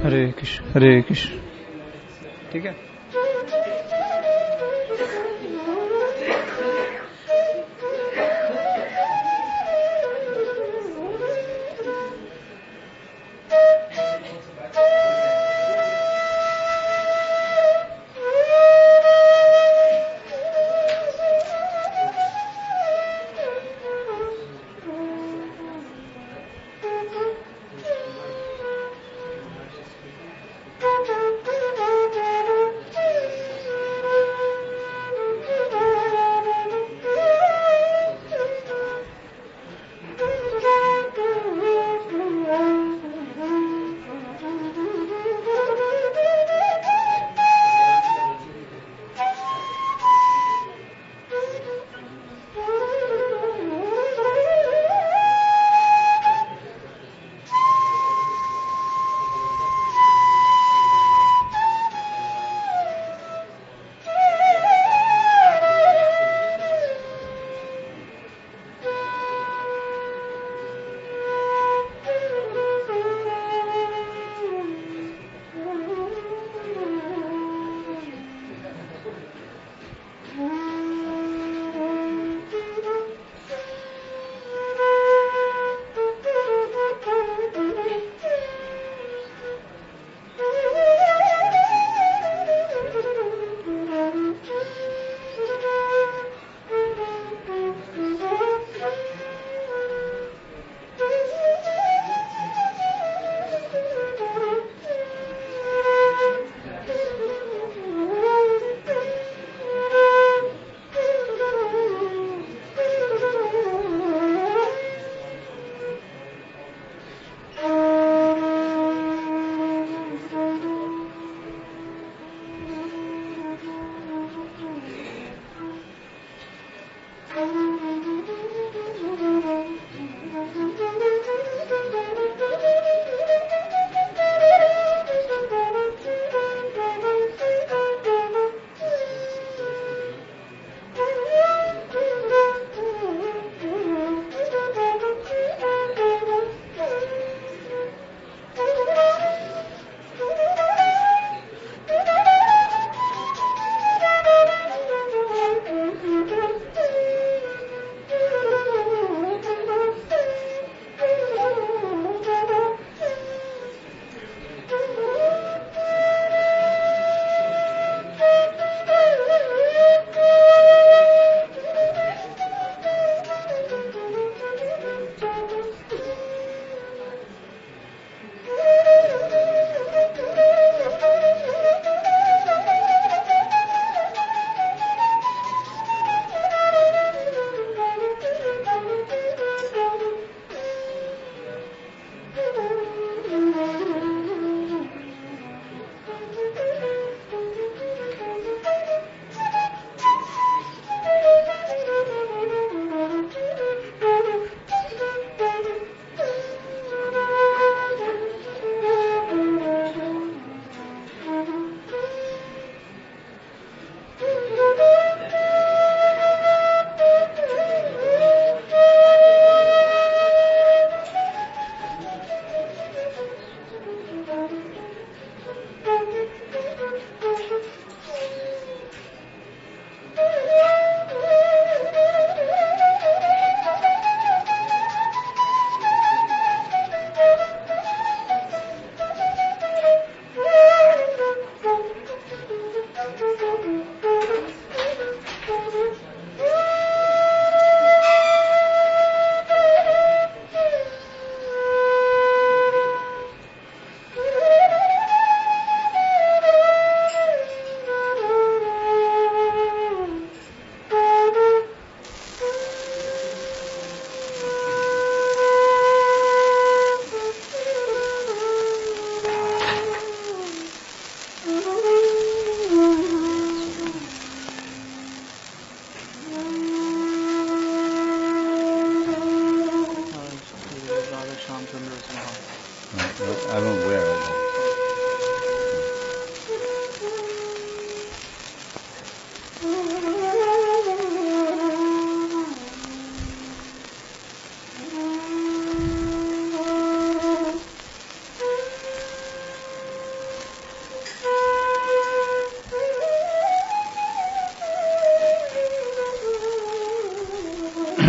हरे कृष्ण हरे कृष्ण। ठीक है।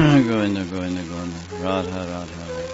Govinda, Govinda, Govinda. Radha, Radha, Radha.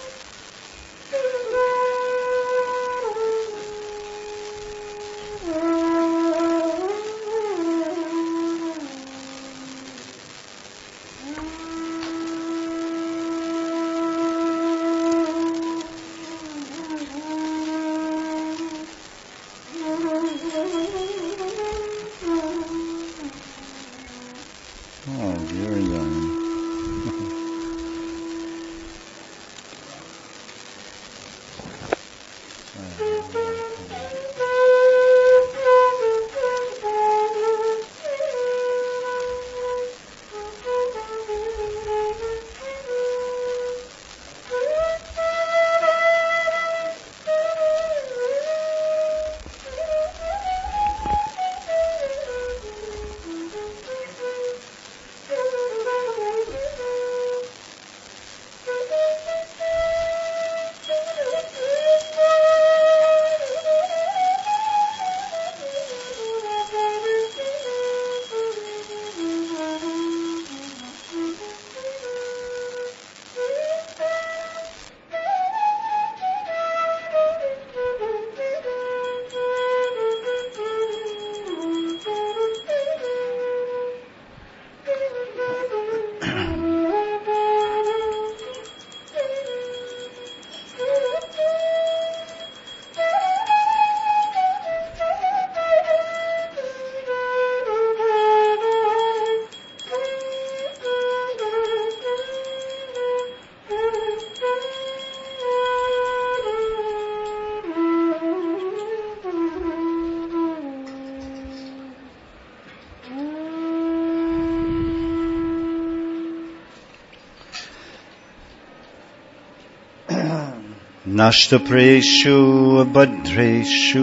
Nashtapreshu Abhadreshu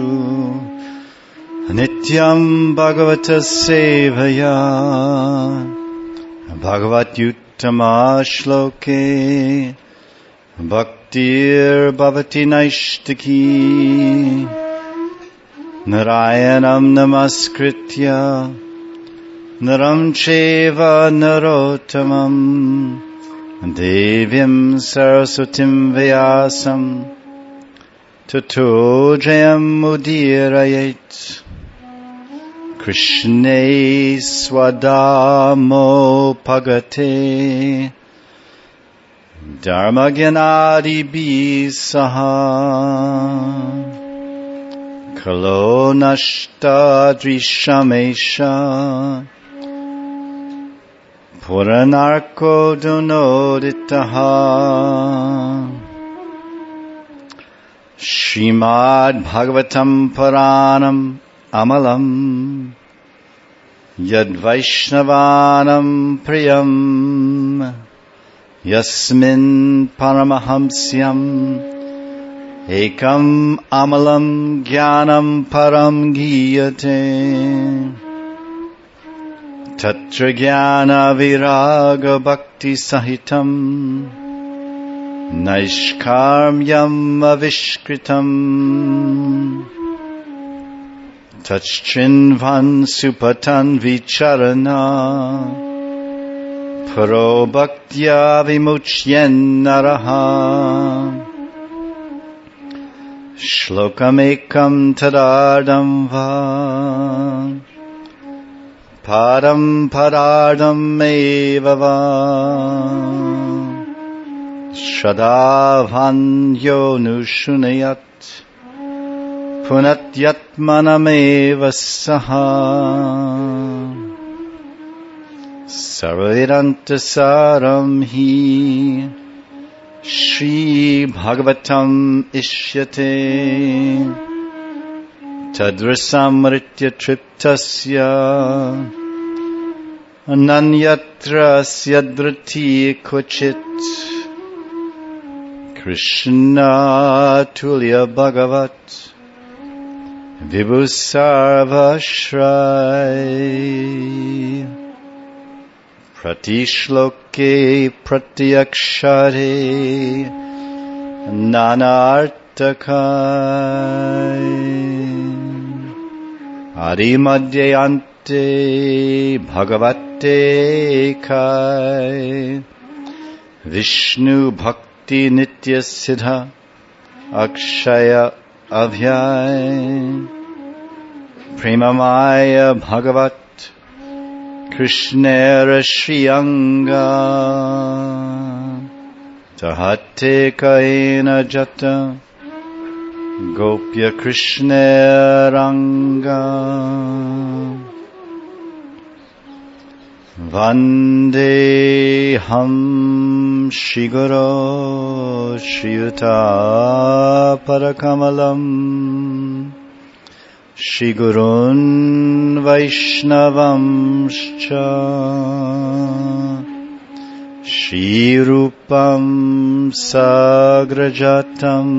Nityam Bhagavata Sevaya Bhagavat Yuttama Shloke Bhaktir Bhavati Naishtaki Narayanam Namaskritya Naram Cheva Narottamam Devyam Saraswatim Vyasam Tato Jayam Udirayet Krishne Swadamo Pagate Dharma Gyanadi Bisaha Kalo Nashta Drishamesha Puranarko Dunoditaha Srimad Bhagavatam Paranam Amalam Yad Vaishnavanam Priyam Yasmin Paramahamsyam Ekam Amalam Jnanam Param Giyate Tatra Jnana Viraga Bhakti Sahitam Naishkarmyam Avishkritam Tachchinvan Supatan Vicharana Paro Bhaktya Vimuchyen Naraha Shlokam Tadardam Va Padam Padardam Evava Shadavan Yonushunayat Punatyatmanameva Saha Sarvedanta Saram Hi Shri Bhagavatam Ishyate Tadrasamritya Triptasya Ananyatra Syadrati Kochit Krishna Tulya Bhagavat Vibhusarva Shrai Pratishloke Pratyakshare Nanartakai Adimadhyante Bhagavate Kai Vishnu Bhakti Nitya Siddha Akshaya Avyay Premamaya Bhagavat Krishnera Shriyanga Tahate Kaina Jata Gopya Krishnaranga Vandeham Shiguro Shriyuta Parakamalam Shigurun Vaishnavamscha Shrirupam Sagrajatam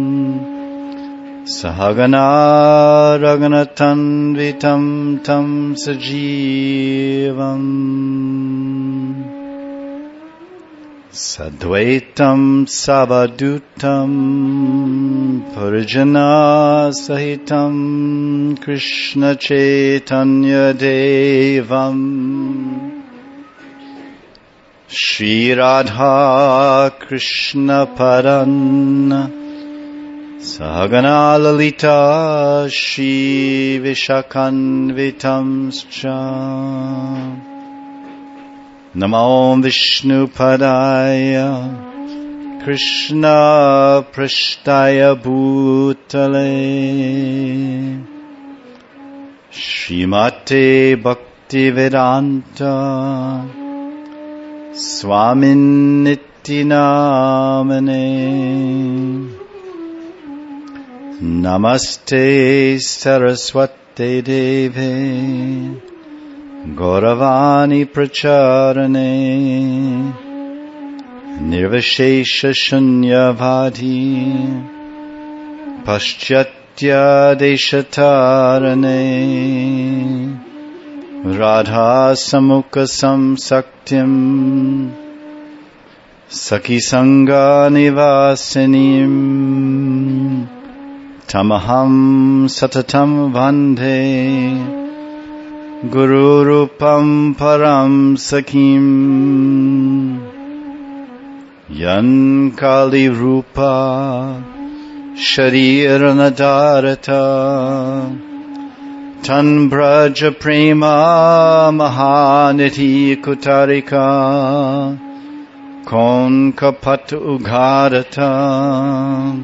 Sahagana Raghunatanvitam Tam Sajivam Sadvaitam Savadutam Parijana Sahitam Krishna Chaitanya Devam Shri Radha Krishna Paran Sahagana Lalita Shri Vishakanvitamscha Namo Vishnu Padaya Krishna Prashtaya Bhutale Shrimate Bhaktivedanta Swamin Nityanamane Namaste Saraswate Deve Gauravani Pracharane Nirvishesha Shunyavadi Paschatya Deshatarane Radha Samukha Samsaktim Sakhi Sangha Nivasinim Tamaham Satatam Vande Guru Rupam Param Sakhim Yan Kali Rupa Shariranadarata Tan Braja Prema Mahaniti Kutarika Kon Kapat Ugharata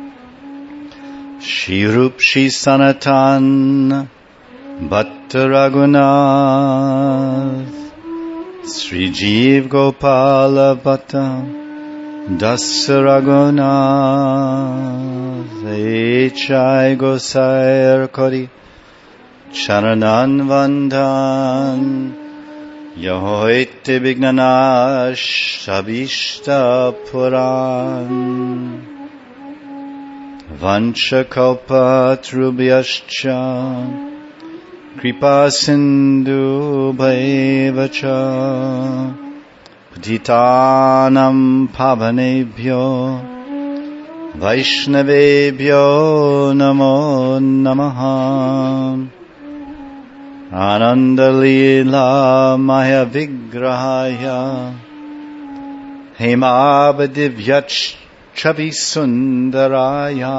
Shirup Shi Sanatan Bhatta Raghunath Sri Jeev Gopala Bhatta Dasa Raghunath Echai Gosair Kori Charanan Vandan Yahoite Vignanash Sabishta Puran Vancha Kalpa Trubhyascha Kripa Sindhu Bhaivacha Patitanam Pavanebhyo Vaishnavebhyo Namo Namaha Ananda Lila Maya Vigrahaya Hemabadivyach Chavi Sundaraya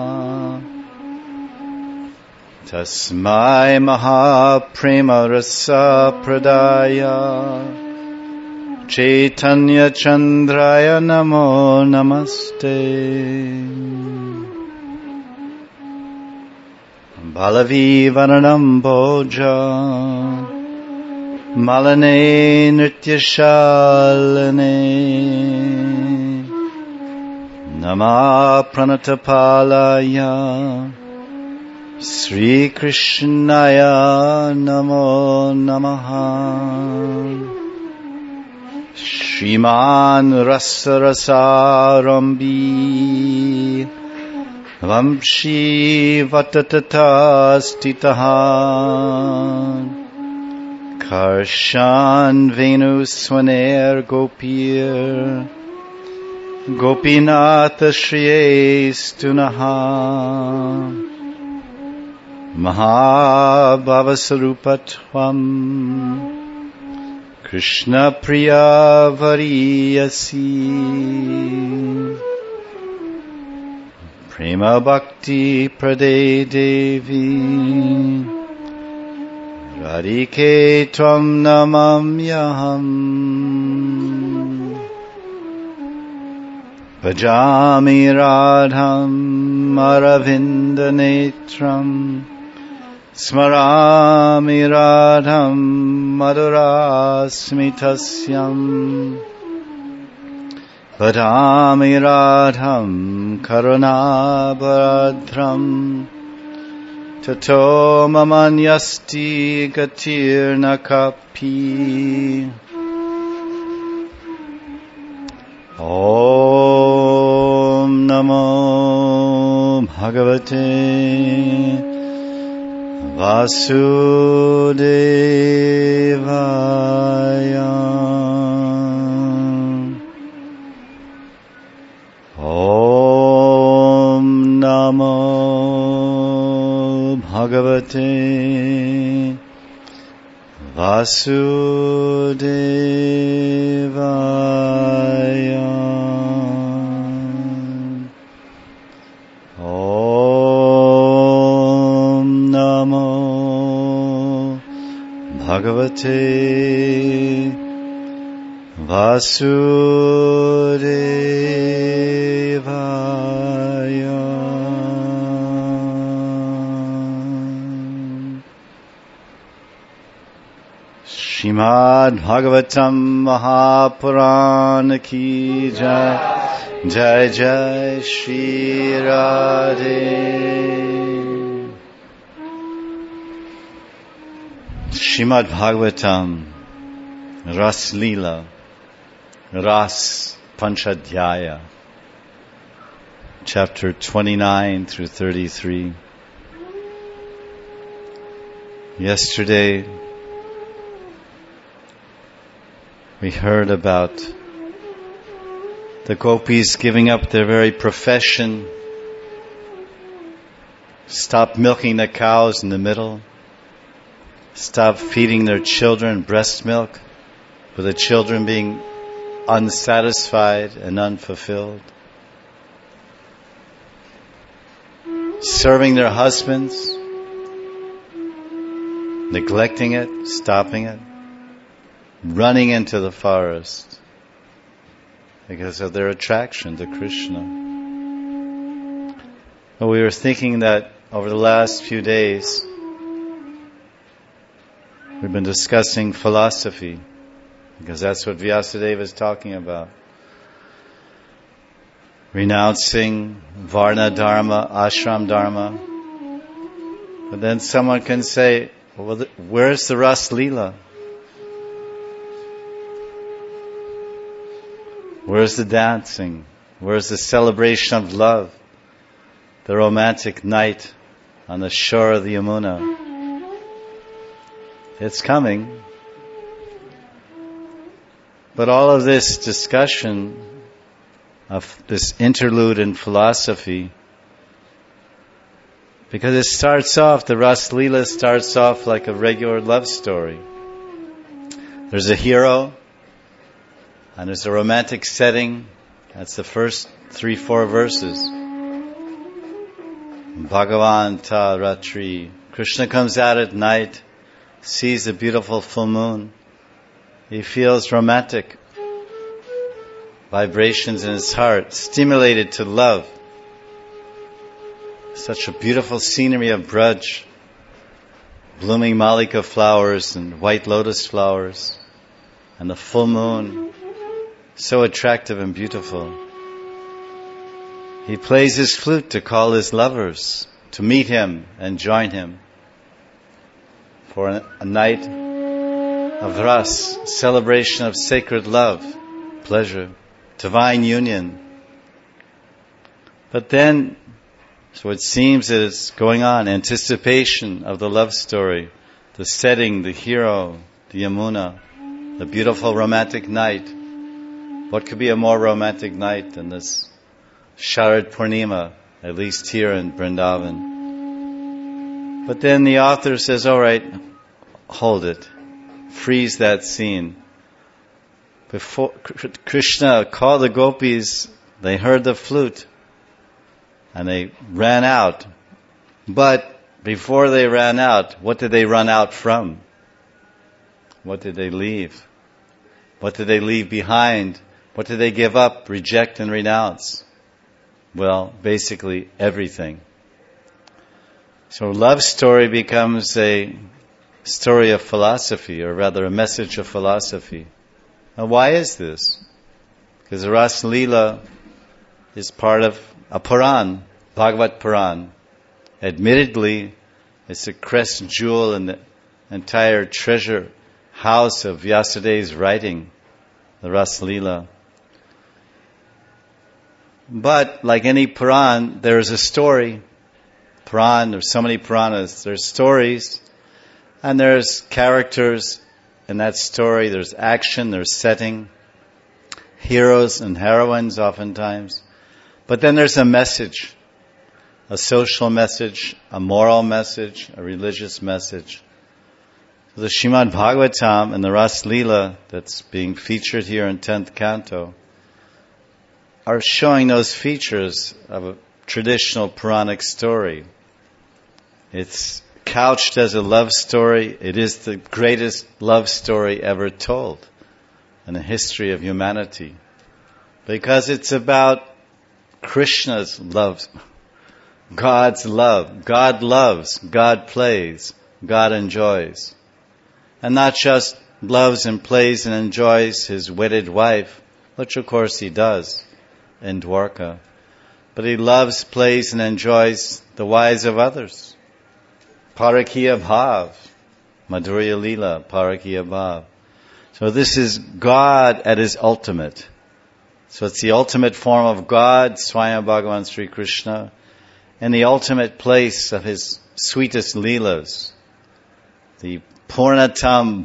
Tasmai Mahaprema Rasa Pradaya Chaitanya Chandraya Namo Namaste Balavi Varanam Bhoja Malane Nrityashalane Nama Pranatapalaya Sri Krishnaya Namo Namaha Shriman Rasa Rasarambi Vamshi Vatatata Stitaha Karshan Venu Swaner Gopir Gopinatha Shriyestunaha Mahabhavasarupatvam Krishna Priya Variyasi Prema Bhakti Prade Devi Radhike Tvam Namamyaham Bhajami Radham Aravinda Netram Smarami Radham Madhurasmitasyam Vadami Radham Karunabhadram Tato Mamanyasti Gatirnakapi Om Namo Bhagavate Vasudevaya Om Namo Bhagavate Vasudevaya Om Namo Bhagavate Vasudevaya. Srimad Bhagavatam Mahapurana ki jai, jai jai Shri Radhe. Srimad Bhagavatam, Ras Leela, Ras Panchadhyaya, chapter 29 through 33. Yesterday, we heard about the gopis giving up their very profession, stop milking the cows in the middle, stop feeding their children breast milk, with the children being unsatisfied and unfulfilled, serving their husbands, neglecting it, stopping it, running into the forest because of their attraction to Krishna. But we were thinking that over the last few days we've been discussing philosophy, because that's what Vyasadeva is talking about. Renouncing Varna Dharma, Ashram Dharma. But then someone can say, well, where's the Ras Leela? Where's the dancing? Where's the celebration of love? The romantic night on the shore of the Yamuna? It's coming. But all of this discussion of this interlude in philosophy, because it starts off, the Ras Leela starts off like a regular love story. There's a hero, and there's a romantic setting. That's the first 3-4 verses. Bhagavan ta ratri. Krishna comes out at night, sees a beautiful full moon. He feels romantic vibrations in his heart, stimulated to love. Such a beautiful scenery of Braj, blooming malika flowers and white lotus flowers, and the full moon, so attractive and beautiful. He plays his flute to call his lovers to meet him and join him for a night of ras, celebration of sacred love, pleasure, divine union. But then, so it seems that it's going on, anticipation of the love story, the setting, the hero, the Yamuna, the beautiful romantic night. What could be a more romantic night than this Sharad Purnima, at least here in Vrindavan? But then the author says, all right, hold it. Freeze that scene. Before Krishna called the gopis, they heard the flute and they ran out. But before they ran out, what did they run out from? What did they leave? What did they leave behind? What did they give up, reject, and renounce? Well, basically everything. So love story becomes a story of philosophy, or rather a message of philosophy. Now why is this? Because the Rasa Leela is part of a Puran, Bhagavat Puran. Admittedly, it's a crest jewel in the entire treasure house of Vyasadev's writing, the Rasa Leela. But like any Puran, there is a story. Puran, there's so many Puranas. There's stories, and there's characters in that story. There's action, there's setting, heroes and heroines oftentimes. But then there's a message, a social message, a moral message, a religious message. The Srimad Bhagavatam and the Rasa Leela that's being featured here in 10th Canto are showing those features of a traditional Puranic story. It's couched as a love story. It is the greatest love story ever told in the history of humanity, because it's about Krishna's love, God's love. God loves, God plays, God enjoys. And not just loves and plays and enjoys his wedded wife, which of course he does in Dwarka, but he loves, plays and enjoys the wives of others. Parakiya Bhav, Madhurya Leela, Parakiya Bhav. So this is God at his ultimate. So it's the ultimate form of God, Swayam Bhagavan Sri Krishna, and the ultimate place of his sweetest Leelas. The Purnatam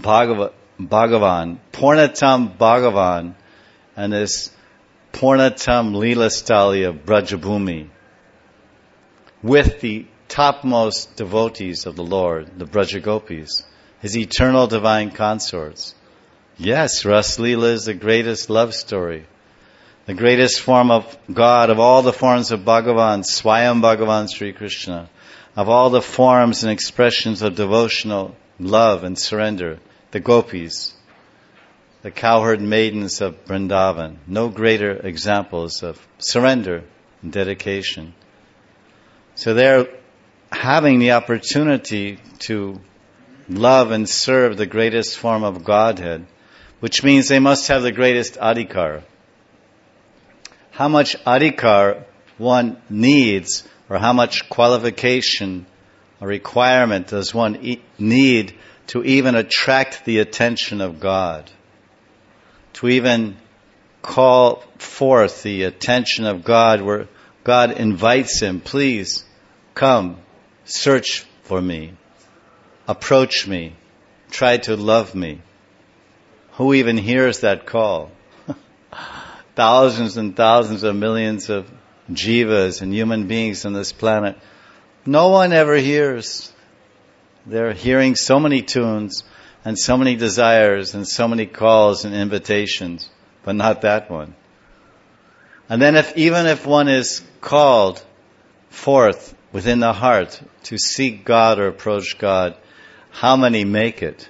Bhagavan, and this Purnatam Leela Stali of Brajabhumi, with the topmost devotees of the Lord, the Brajagopis, his eternal divine consorts. Yes, Rasa Leela is the greatest love story, the greatest form of God, of all the forms of Bhagavan, Swayam Bhagavan Sri Krishna, of all the forms and expressions of devotional love and surrender, the gopis, the cowherd maidens of Vrindavan. No greater examples of surrender and dedication. So they're having the opportunity to love and serve the greatest form of Godhead, which means they must have the greatest adhikar. How much adhikar one needs, or how much qualification or requirement does one need to even attract the attention of God? To even call forth the attention of God, where God invites him, please come, search for me, approach me, try to love me. Who even hears that call? Thousands and thousands of millions of jivas and human beings on this planet. No one ever hears. They're hearing so many tunes and so many desires and so many calls and invitations, but not that one. And then even if one is called forth within the heart to seek God or approach God, how many make it?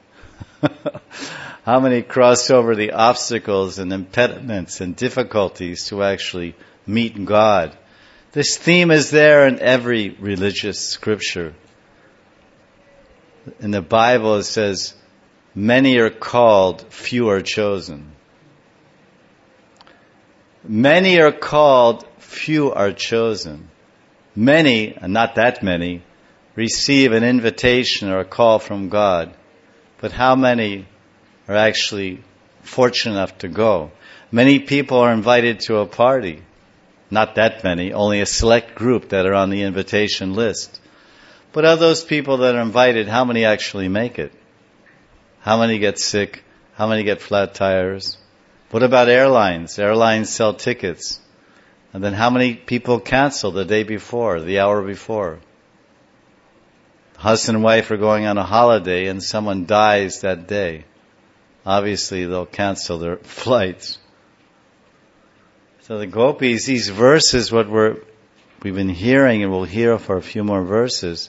How many cross over the obstacles and impediments and difficulties to actually meet God? This theme is there in every religious scripture. In the Bible it says, many are called, few are chosen. Many are called, few are chosen. Many, and not that many, receive an invitation or a call from God. But how many are actually fortunate enough to go? Many people are invited to a party. Not that many, only a select group that are on the invitation list. But of those people that are invited, how many actually make it? How many get sick? How many get flat tires? What about airlines? Airlines sell tickets. And then how many people cancel the day before, the hour before? Husband and wife are going on a holiday and someone dies that day. obviously they'll cancel their flights. So the gopis, these verses, what we've been hearing, and we'll hear for a few more verses,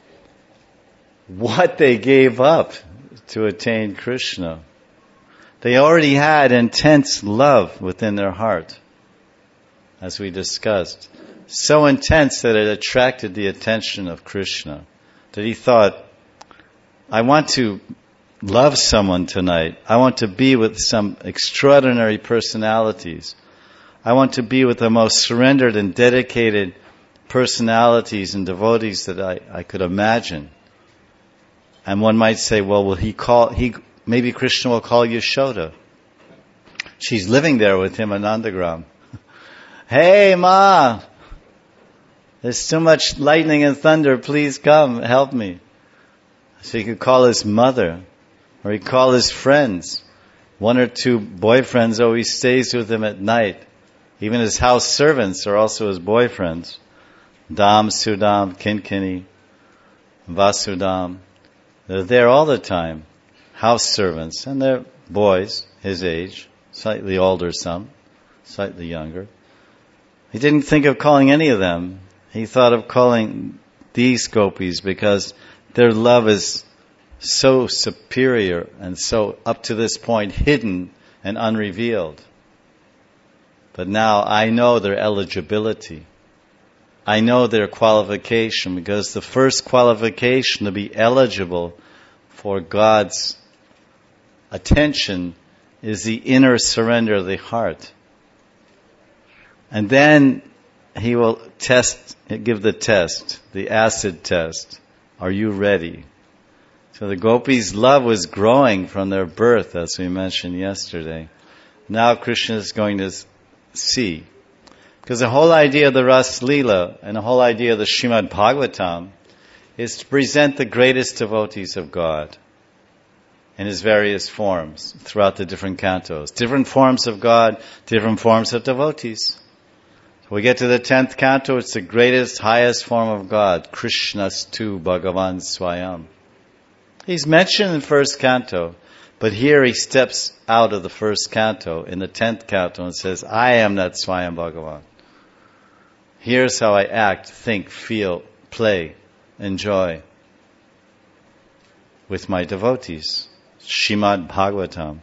what they gave up to attain Krishna. They already had intense love within their heart, as we discussed. So intense that it attracted the attention of Krishna, that he thought, I want to love someone tonight. I want to be with some extraordinary personalities. I want to be with the most surrendered and dedicated personalities and devotees that I could imagine. And one might say, well, maybe Krishna will call Yashoda. She's living there with him in Nandagram. Hey, Ma! There's too much lightning and thunder. Please come, help me. So he could call his mother, or he could call his friends. One or two boyfriends always stays with him at night. Even his house servants are also his boyfriends. Dam, Sudam, Kinkini, Vasudam. They're there all the time. House servants. And they're boys, his age. Slightly older some. Slightly younger. He didn't think of calling any of them. He thought of calling these gopis because their love is so superior and so up to this point hidden and unrevealed. But now I know their eligibility. I know their qualification, because the first qualification to be eligible for God's attention is the inner surrender of the heart. And then he will give the test, the acid test. Are you ready? So the gopis' love was growing from their birth, as we mentioned yesterday. Now Krishna is going to see. Because the whole idea of the Ras Leela and the whole idea of the Srimad Bhagavatam is to present the greatest devotees of God in his various forms throughout the different cantos. Different forms of God, different forms of devotees. So we get to the 10th canto, it's the greatest, highest form of God, Krishnastu Bhagavan Swayam. He's mentioned in first canto, but here he steps out of the first canto in the 10th canto and says, I am that Swayam Bhagavan. Here's how I act, think, feel, play, enjoy with my devotees. Srimad Bhagavatam.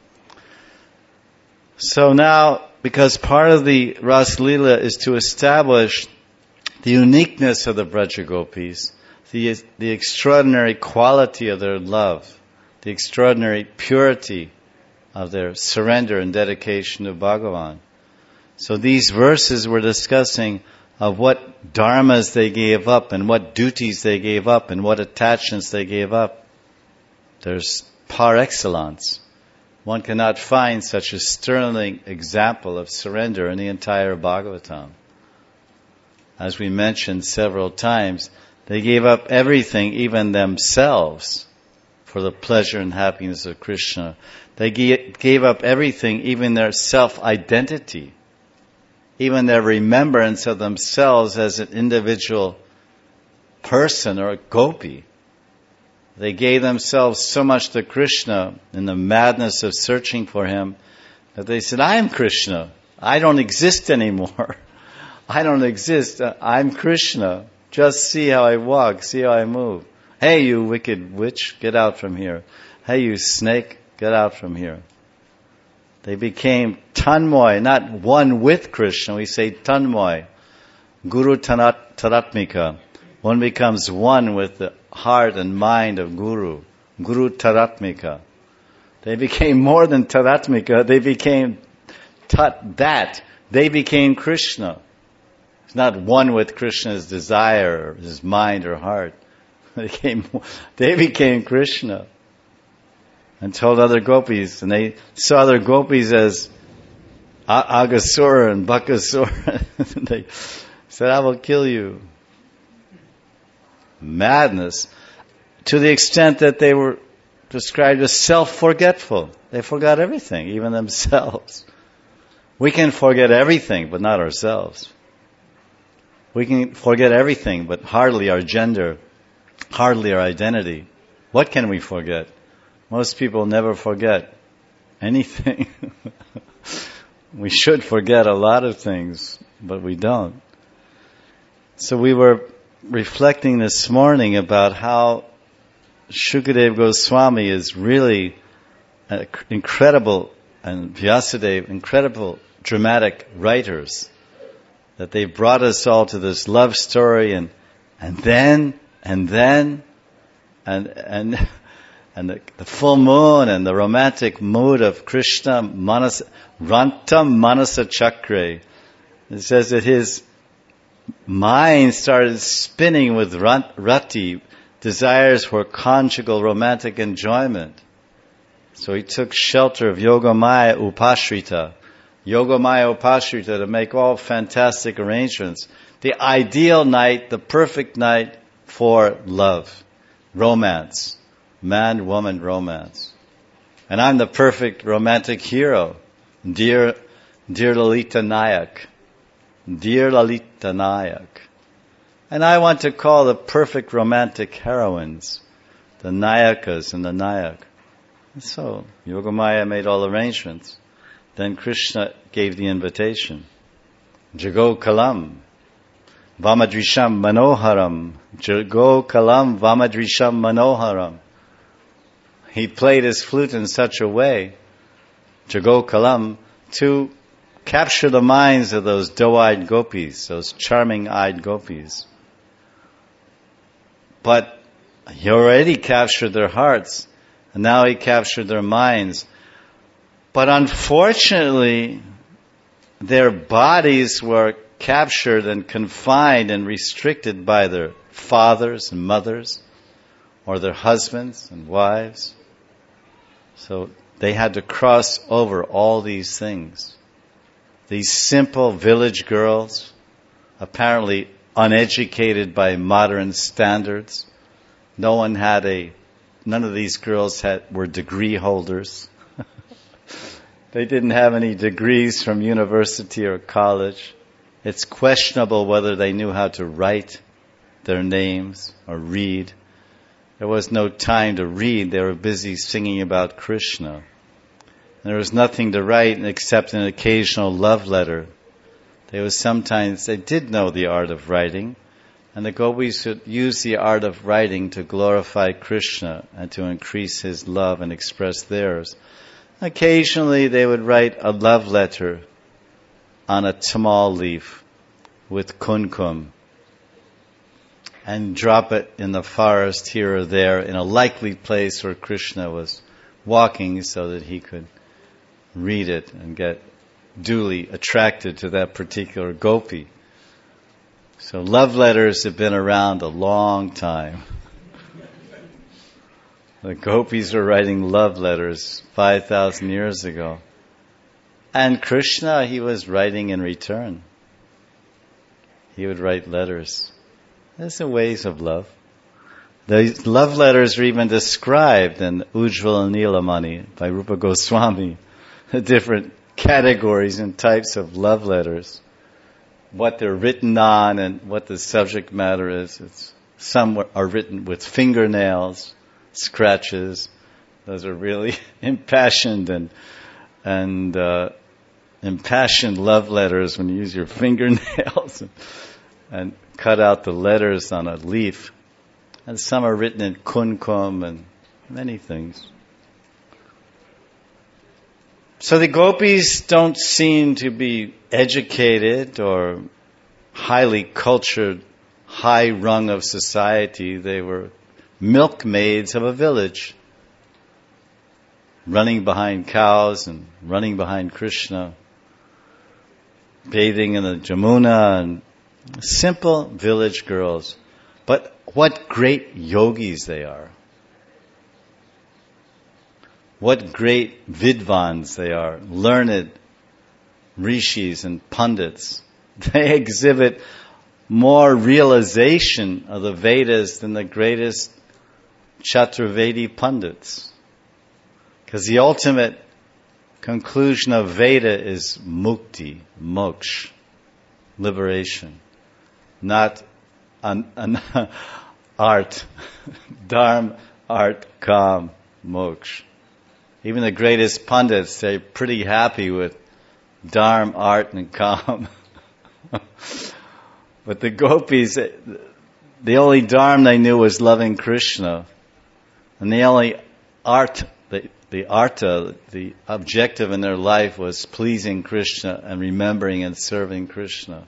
So now, because part of the Ras Leela is to establish the uniqueness of the Braja Gopis, the extraordinary quality of their love, the extraordinary purity of their surrender and dedication to Bhagavan. So these verses were discussing of what dharmas they gave up and what duties they gave up and what attachments they gave up. There's par excellence. One cannot find such a sterling example of surrender in the entire Bhagavatam. As we mentioned several times, they gave up everything, even themselves, for the pleasure and happiness of Krishna. They gave up everything, even their self-identity, even their remembrance of themselves as an individual person or a gopi. They gave themselves so much to Krishna in the madness of searching for him that they said, I am Krishna. I don't exist anymore. I don't exist. I'm Krishna. Just see how I walk. See how I move. Hey, you wicked witch, get out from here. Hey, you snake, get out from here. They became tanmoy, not one with Krishna. We say tanmoy. Guru taratmika. One becomes one with the heart and mind of Guru. Guru taratmika. They became more than taratmika. They became that. They became Krishna. It's not one with Krishna's desire, or his mind or heart. They became Krishna. And told other gopis, and they saw other gopis as Agasura and Bakasura. They said, I will kill you. Madness. To the extent that they were described as self-forgetful. They forgot everything, even themselves. We can forget everything, but not ourselves. We can forget everything, but hardly our gender, hardly our identity. What can we forget? Most people never forget. anything. We should forget a lot of things, but we don't. So we were reflecting this morning about how Shukadeva Goswami is really incredible, and Vyasadeva, incredible dramatic writers, that they brought us all to this love story, and then the full moon and the romantic mood of Krishna, Rantam Manasa Chakre. It says that his mind started spinning with rati, desires for conjugal romantic enjoyment. So he took shelter of Yogamaya Upashrita to make all fantastic arrangements. The ideal night, the perfect night for love, romance, man-woman romance. And I'm the perfect romantic hero, dear Lalita Nayak. Dear Lalita Nayak. And I want to call the perfect romantic heroines the Nayakas and the Nayak. And so Yogamaya made all arrangements. Then Krishna gave the invitation. Jago Kalam Vamadrisham Manoharam. Jago Kalam Vamadrisham Manoharam. He played his flute in such a way, Jago Kalam, to capture the minds of those doe-eyed gopis, those charming-eyed gopis. But he already captured their hearts, and now he captured their minds. But unfortunately, their bodies were captured and confined and restricted by their fathers and mothers, or their husbands and wives. So they had to cross over all these things. These simple village girls, apparently uneducated by modern standards. None of these girls were degree holders. They didn't have any degrees from university or college. It's questionable whether they knew how to write their names or read. There was no time to read. They were busy singing about Krishna. There was nothing to write except an occasional love letter. They did know the art of writing, and the gopis would use the art of writing to glorify Krishna and to increase his love and express theirs. Occasionally they would write a love letter on a tamal leaf with kumkum and drop it in the forest here or there in a likely place where Krishna was walking so that he could read it and get duly attracted to that particular gopi. So love letters have been around a long time. The gopis were writing love letters 5,000 years ago. And Krishna, he was writing in return. He would write letters. There's the ways of love. The love letters are even described in Ujjvala Nilamani by Rupa Goswami. The different categories and types of love letters. What they're written on and what the subject matter is. Some are written with fingernails, scratches. Those are really impassioned and impassioned love letters when you use your fingernails and cut out the letters on a leaf. And some are written in kumkum and many things. So the gopis don't seem to be educated or highly cultured, high rung of society. They were milkmaids of a village, running behind cows and running behind Krishna, bathing in the Jamuna, and simple village girls. But what great yogis they are. What great vidvans they are, learned rishis and pundits. They exhibit more realization of the Vedas than the greatest Chaturvedi pundits. Because the ultimate conclusion of Veda is mukti, moksha, liberation, not an art, dharma, art, kam, moksha. Even the greatest pundits, they're pretty happy with dharma, art, and kam. But the gopis, the only dharma they knew was loving Krishna. And the only art, the artha, the objective in their life was pleasing Krishna and remembering and serving Krishna.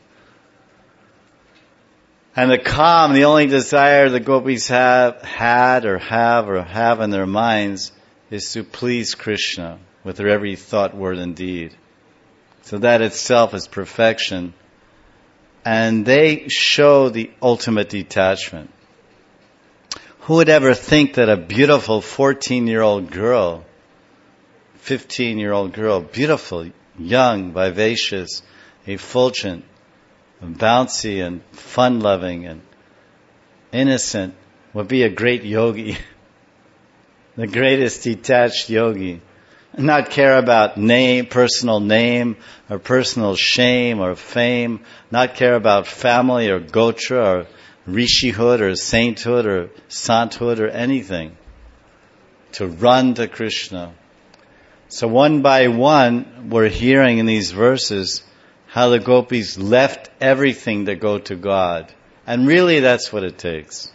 And the kam, the only desire the gopis have in their minds is to please Krishna with their every thought, word, and deed. So that itself is perfection. And they show the ultimate detachment. Who would ever think that a beautiful 14-year-old girl, 15-year-old girl, beautiful, young, vivacious, effulgent, bouncy and fun-loving and innocent, would be a great yogi, the greatest detached yogi, and not care about personal name or personal shame or fame, not care about family or gotra or rishihood or sainthood or santhood or anything, to run to Krishna. So one by one, we're hearing in these verses how the gopis left everything to go to God. And really that's what it takes.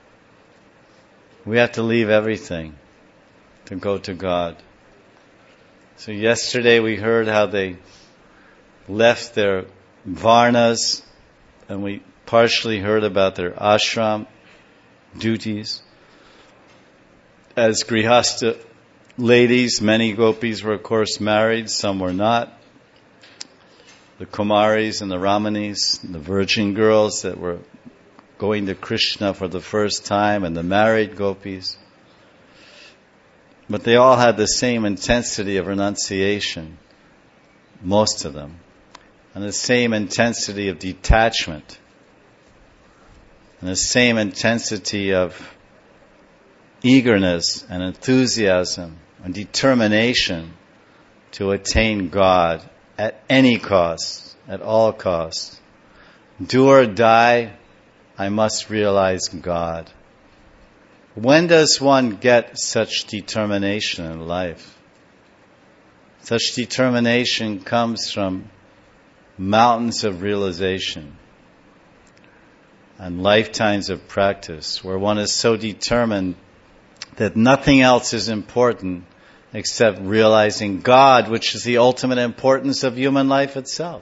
We have to leave everything to go to God. So yesterday we heard how they left their varnas, and we partially heard about their ashram duties. As grihastha ladies, many gopis were of course married, some were not. The Kumaris and the Ramanis, the virgin girls that were going to Krishna for the first time, and the married gopis. But they all had the same intensity of renunciation, most of them, and the same intensity of detachment, and the same intensity of eagerness and enthusiasm and determination to attain God at any cost, at all costs. Do or die, I must realize God. When does one get such determination in life? Such determination comes from mountains of realization and lifetimes of practice, where one is so determined that nothing else is important except realizing God, which is the ultimate importance of human life itself.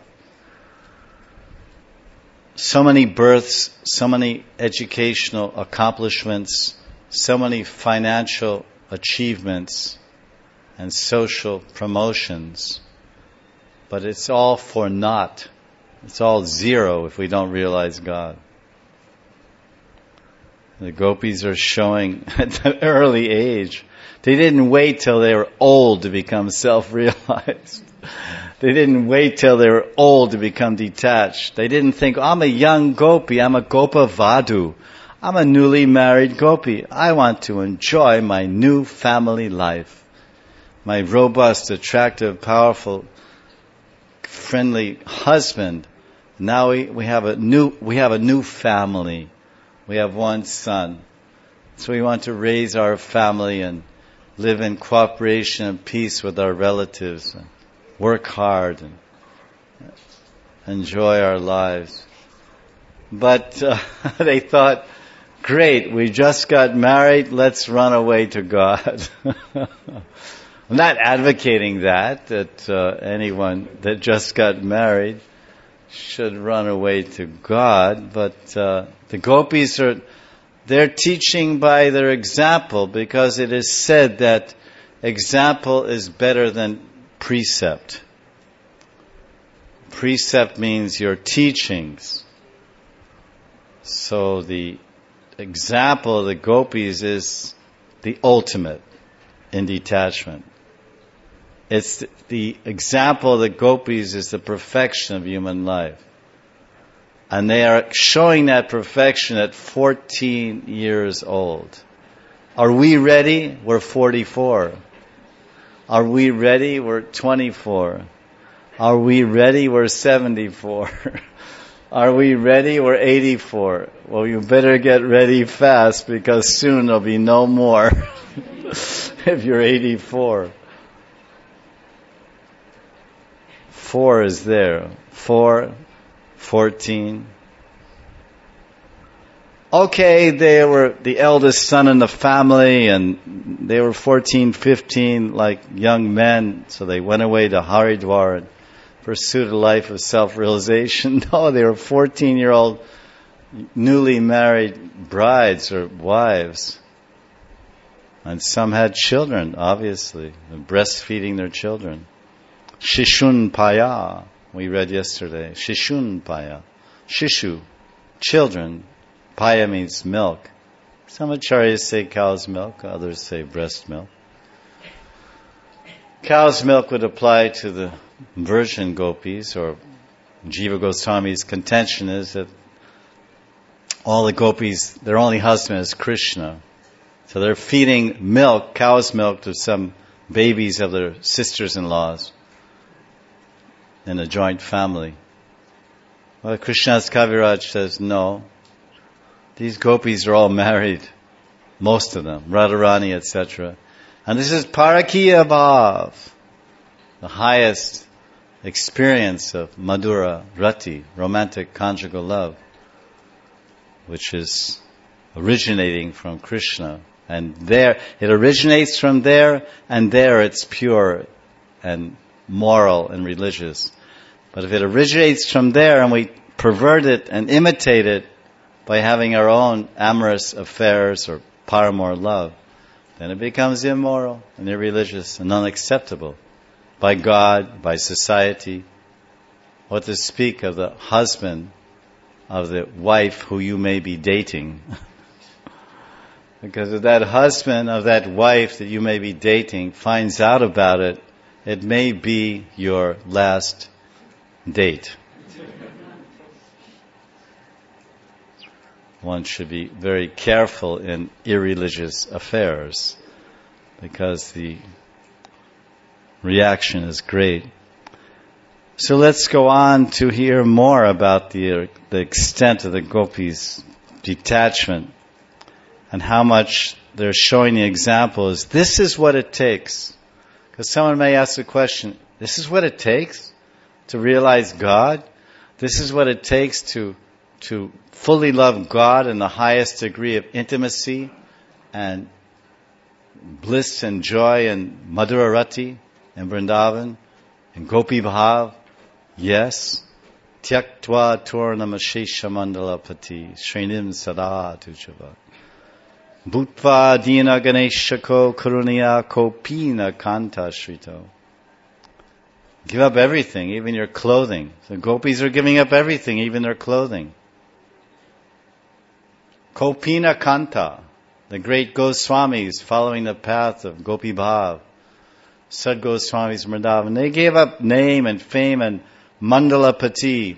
So many births, so many educational accomplishments, so many financial achievements and social promotions, but it's all for naught. It's all zero if we don't realize God. The gopis are showing at an early age. They didn't wait till they were old to become self-realized. They didn't wait till they were old to become detached. They didn't think, I'm a young gopi, I'm a gopa vadhu. I'm a newly married gopi. I want to enjoy my new family life. My robust, attractive, powerful, friendly husband. Now we have a new family. We have one son. So we want to raise our family and live in cooperation and peace with our relatives, and work hard and enjoy our lives. But they thought, great, we just got married, let's run away to God. I'm not advocating that anyone that just got married should run away to God, but the gopis they're teaching by their example, because it is said that example is better than precept. Precept means your teachings. So the example of the gopis is the ultimate in detachment. It's the example of the gopis is the perfection of human life. And they are showing that perfection at 14 years old. Are we ready? We're 44. Are we ready? We're 24. Are we ready? We're 74. Are we ready? We're 84. Well, you better get ready fast, because soon there'll be no more if you're 84. 4 is there. 4, 14. Okay, they were the eldest son in the family, and they were 14, 15, like young men, so they went away to Haridwar and pursued a life of self-realization. No, they were 14-year-old newly married brides or wives. And some had children, obviously, breastfeeding their children. Shishun Paya, we read yesterday. Shishun Paya. Shishu, children. Paya means milk. Some acharyas say cow's milk, others say breast milk. Cow's milk would apply to the virgin gopis, or Jiva Goswami's contention is that all the gopis, their only husband is Krishna. So they're feeding milk, cow's milk, to some babies of their sisters-in-laws in a joint family. Well, Krishna's Kaviraj says, no, these gopis are all married, most of them, Radharani, etc. And this is Parakiya Bhav, the highest experience of Madhura Rati, romantic conjugal love, which is originating from Krishna. And there, it originates from there, and there it's pure and moral and religious. But if it originates from there and we pervert it and imitate it by having our own amorous affairs or paramour love, then it becomes immoral and irreligious and unacceptable by God, by society. What to speak of the husband of the wife who you may be dating. Because if that husband of that wife that you may be dating finds out about it, it may be your last date. One should be very careful in irreligious affairs because the reaction is great. So let's go on to hear more about the extent of the gopis' detachment and how much they're showing the example is this is what it takes. Because someone may ask the question, this is what it takes to realize God? This is what it takes to fully love God in the highest degree of intimacy and bliss and joy and Madhura Rati and Vrindavan and Gopi Bhav? Yes. Tyaktva Tornamashesha Mandala Pati Shrenim Sada Tuchava Bhutva Dina Ganeshako Karuniya Kopina Kanta Shrito. Give up everything, even your clothing. The gopis are giving up everything, even their clothing. Kopina Kanta, the great Goswamis following the path of Gopi Bhav, Sad Goswamis Vrindavan, they gave up name and fame and Mandalapati,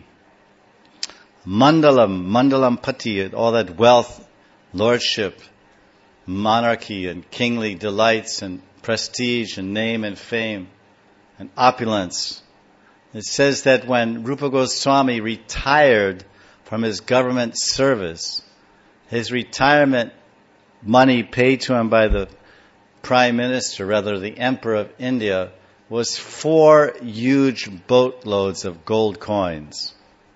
Mandalam Pati, all that wealth, lordship, monarchy and kingly delights and prestige and name and fame and opulence. It says that when Rupa Goswami retired from his government service, his retirement money paid to him by the Prime Minister, rather the Emperor of India, was 4 huge boatloads of gold coins.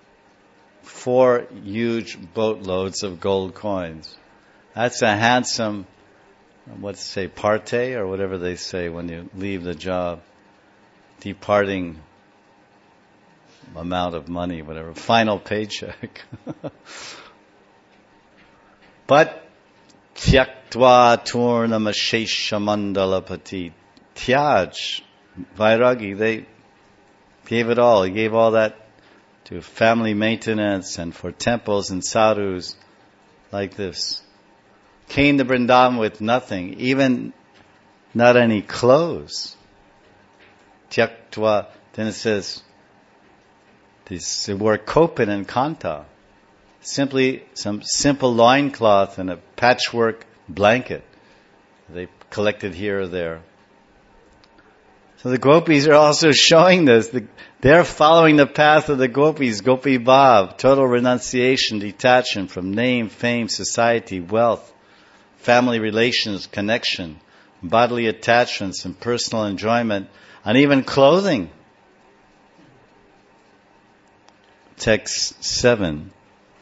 4 huge boatloads of gold coins. That's a handsome, parte or whatever they say when you leave the job. Departing amount of money, whatever, final paycheck. But Tyaktva Turnamashesha Mandalapati, Tyaj, Vairagi, they gave it all. He gave all that to family maintenance and for temples and sadhus like this. Came to Vrindavan with nothing, even not any clothes. Tyaktva, then it says, they wore kopin and kanta. Simply some simple loincloth and a patchwork blanket. They collected here or there. So the gopis are also showing this. They're following the path of the gopis, Gopi Bhav, total renunciation, detachment from name, fame, society, wealth, family relations, connection, bodily attachments and personal enjoyment, and even clothing. text 7.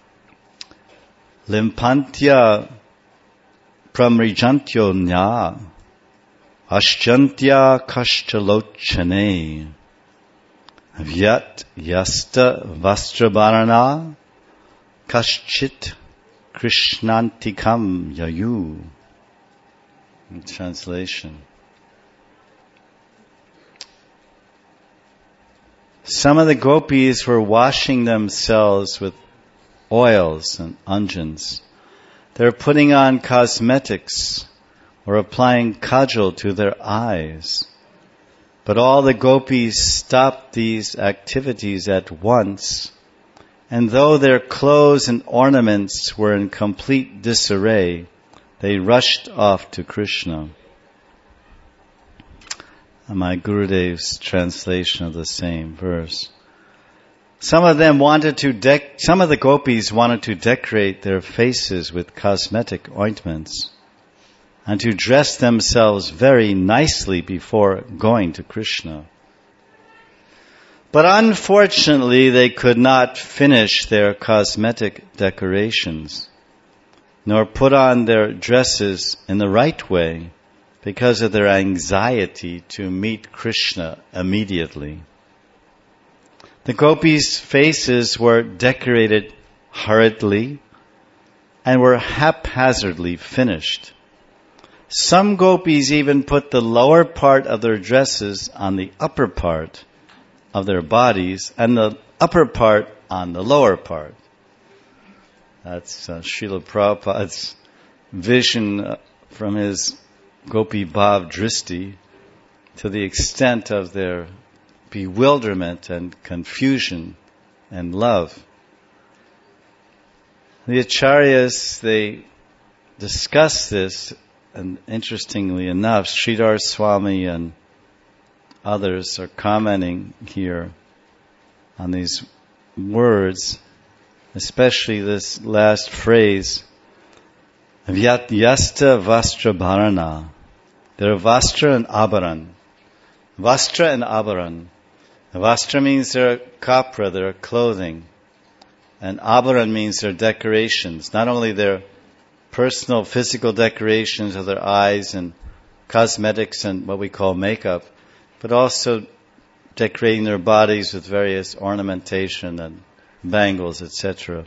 Limpantya pramrijantyo nya aschantya kashchalochane vyat yasta vastrabharana kaschit krishnantikam yayu. In translation. Some of the gopis were washing themselves with oils and unguents. They were putting on cosmetics or applying kajal to their eyes. But all the gopis stopped these activities at once, and though their clothes and ornaments were in complete disarray, they rushed off to Krishna. My Gurudev's translation of the same verse. Some of the gopis wanted to decorate their faces with cosmetic ointments and to dress themselves very nicely before going to Krishna. But unfortunately, they could not finish their cosmetic decorations, nor put on their dresses in the right way because of their anxiety to meet Krishna immediately. The gopis' faces were decorated hurriedly and were haphazardly finished. Some gopis even put the lower part of their dresses on the upper part of their bodies and the upper part on the lower part. That's Srila Prabhupada's vision from his Gopi Bhav Dristi, to the extent of their bewilderment and confusion and love. The Acharyas, they discuss this, and interestingly enough, Sridhar Swami and others are commenting here on these words, especially this last phrase, Vyat yasta vastra bharana. They're vastra and abharan. Vastra and abharan. Vastra means they're kapra, they're clothing. And abharan means they're decorations. Not only their personal physical decorations of their eyes and cosmetics and what we call makeup, but also decorating their bodies with various ornamentation and bangles, etc.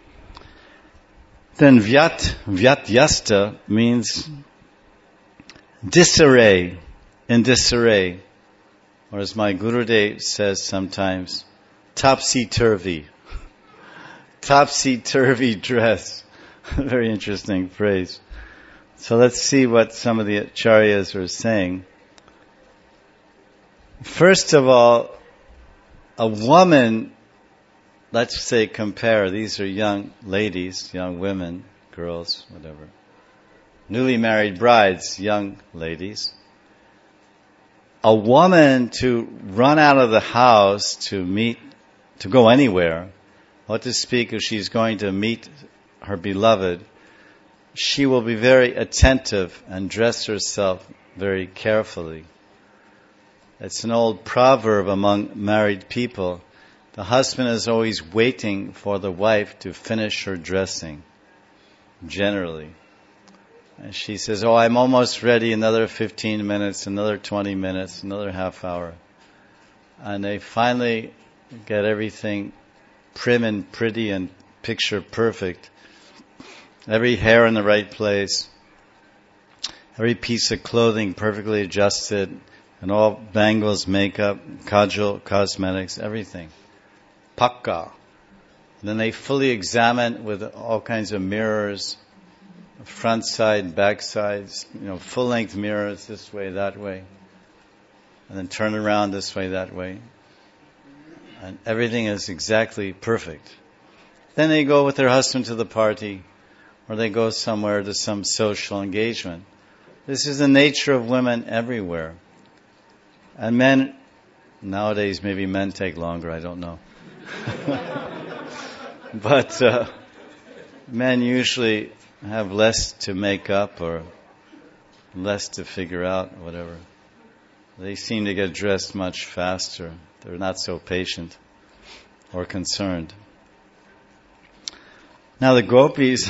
Then vyat yasta means disarray, in disarray. Or as my Gurudev says sometimes, topsy-turvy. Topsy-turvy dress. Very interesting phrase. So let's see what some of the acharyas are saying. First of all, a woman, let's say compare, these are young ladies, young women, girls, whatever. Newly married brides, young ladies. A woman to run out of the house to go anywhere, what to speak if she's going to meet her beloved, she will be very attentive and dress herself very carefully. It's an old proverb among married people. The husband is always waiting for the wife to finish her dressing, generally. And she says, oh, I'm almost ready, another 15 minutes, another 20 minutes, another half hour. And they finally get everything prim and pretty and picture perfect. Every hair in the right place, every piece of clothing perfectly adjusted, and all bangles, makeup, kajal, cosmetics, everything. Pakka. And then they fully examine with all kinds of mirrors, front side, back sides, full-length mirrors, this way, that way. And then turn around this way, that way. And everything is exactly perfect. Then they go with their husband to the party, or they go somewhere to some social engagement. This is the nature of women everywhere. And men, nowadays maybe men take longer, I don't know. But men usually have less to make up or less to figure out, whatever. They seem to get dressed much faster. They're not so patient. or concerned. Now the gopis,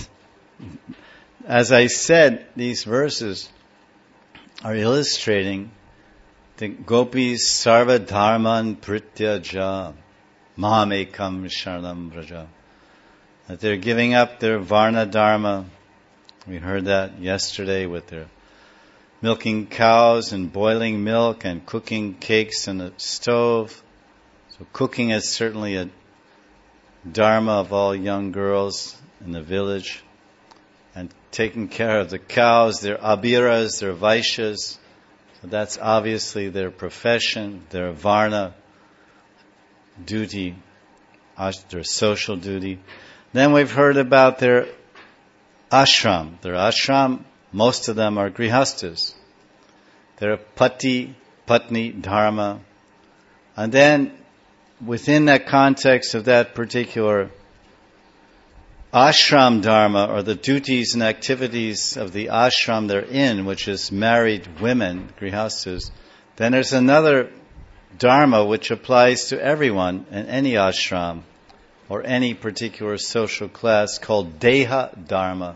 as I said, these verses are illustrating the gopis sarva dharman prityaja mahamekam sharanam vraja. That they're giving up their varna dharma. We heard that yesterday with their milking cows and boiling milk and cooking cakes in a stove. So cooking is certainly a dharma of all young girls in the village. And taking care of the cows, their abiras, their vaishyas. So that's obviously their profession, their varna duty, their social duty. Then we've heard about their ashram. Their ashram, most of them are grihastas. Their pati, patni dharma. And then within that context of that particular ashram dharma, or the duties and activities of the ashram they're in, which is married women, grihastas, then there's another dharma which applies to everyone in any ashram or any particular social class called deha dharma,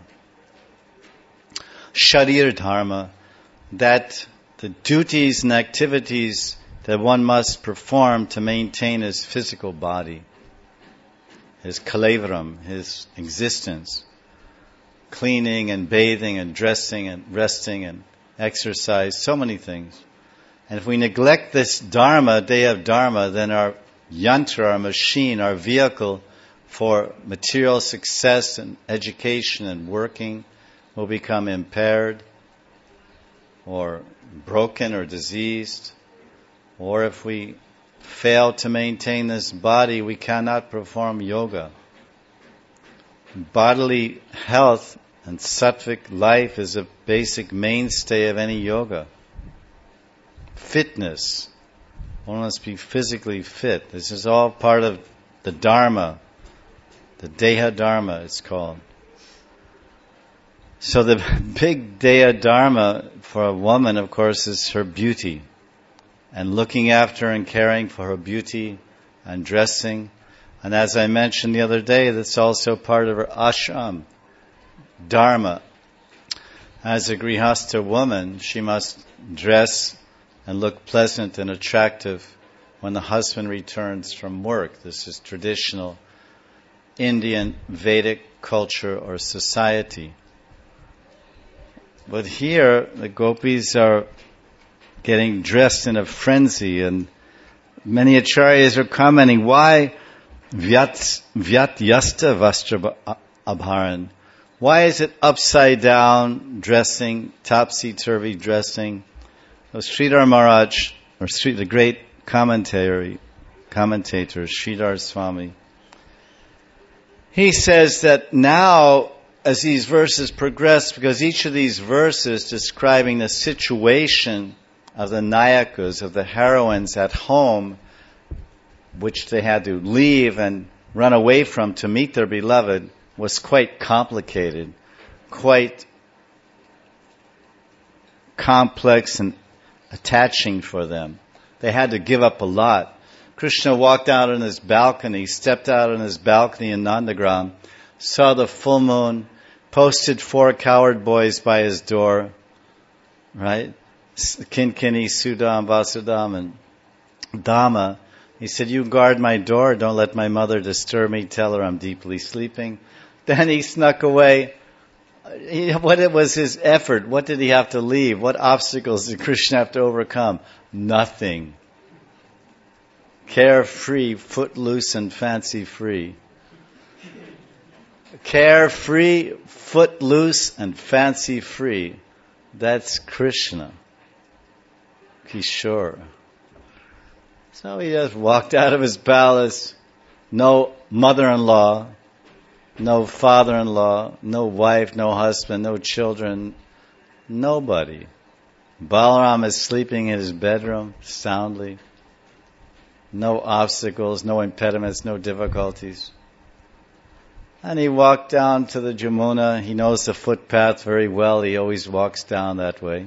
sharir dharma, that the duties and activities that one must perform to maintain his physical body, his kalevaram, his existence, cleaning and bathing and dressing and resting and exercise, so many things. And if we neglect this dharma, deha dharma, then our yantra, our machine, our vehicle for material success and education and working will become impaired or broken or diseased. Or if we fail to maintain this body, we cannot perform yoga. Bodily health and sattvic life is a basic mainstay of any yoga. Fitness. One must be physically fit. This is all part of the dharma, the deha dharma it's called. So the big deha dharma for a woman, of course, is her beauty. And looking after and caring for her beauty and dressing. And as I mentioned the other day, that's also part of her ashram dharma. As a grihasta woman, she must dress and look pleasant and attractive when the husband returns from work. This is traditional Indian Vedic culture or society. But here, the gopis are getting dressed in a frenzy, and many acharyas are commenting, why vyat yasta vastra abharan? Why is it upside down dressing, topsy-turvy dressing? So Sridhar Maharaj, or the great commentator, Sridhar Swami, he says that now, as these verses progress, because each of these verses describing the situation of the nayakas, of the heroines at home, which they had to leave and run away from to meet their beloved, was quite complicated, quite complex and attaching for them. They had to give up a lot. Krishna walked out on his balcony, stepped out on his balcony in Nandagram, saw the full moon, posted 4 coward boys by his door, right? Kinkini, Sudam, Vasudam, and Dhamma. He said, you guard my door, don't let my mother disturb me, tell her I'm deeply sleeping. Then he snuck away. What was his effort? What did he have to leave? What obstacles did Krishna have to overcome? Nothing. Carefree, footloose, and fancy-free. Carefree, footloose, and fancy-free. That's Krishna. Kishore. So he just walked out of his palace. No mother-in-law, no father-in-law, no wife, no husband, no children, nobody. Balaram is sleeping in his bedroom soundly. No obstacles, no impediments, no difficulties. And he walked down to the Jamuna. He knows the footpath very well. He always walks down that way.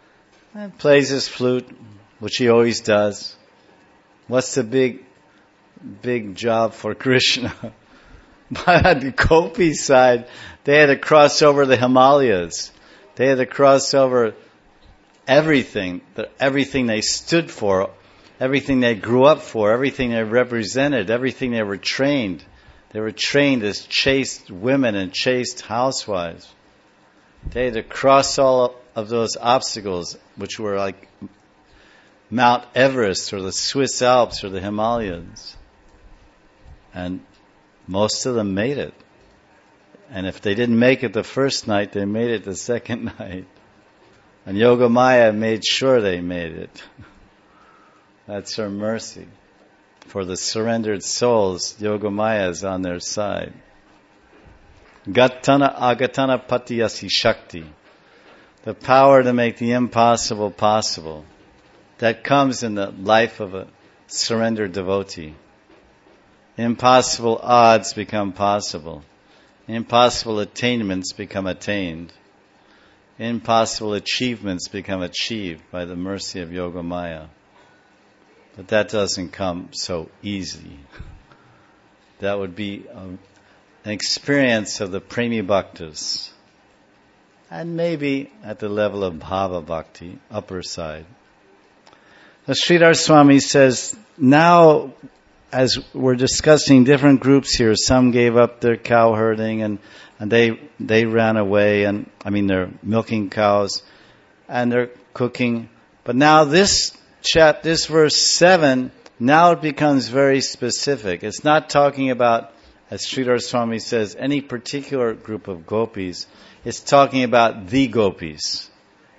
And plays his flute, which he always does. What's the big big job for Krishna. But on the Gopi side, they had to cross over the Himalayas. They had to cross over everything they stood for, everything they grew up for, everything they represented, everything they were trained. They were trained as chaste women and chaste housewives. They had to cross all of those obstacles, which were like Mount Everest or the Swiss Alps or the Himalayas. And most of them made it. And if they didn't make it the first night, they made it the second night. And Yogamaya made sure they made it. That's her mercy. For the surrendered souls, Yogamaya is on their side. Gatana agatana patiyasi shakti. The power to make the impossible possible. That comes in the life of a surrendered devotee. Impossible odds become possible. Impossible attainments become attained. Impossible achievements become achieved by the mercy of Yogamaya. But that doesn't come so easy. That would be an experience of the Premi Bhaktas. And maybe at the level of Bhava Bhakti, upper side. The Sridhar Swami says, now as we're discussing different groups here, some gave up their cow herding and they ran away, and they're milking cows and they're cooking. But now this verse 7, now it becomes very specific. It's not talking about, as Sridhar Swami says, any particular group of gopis. It's talking about the gopis.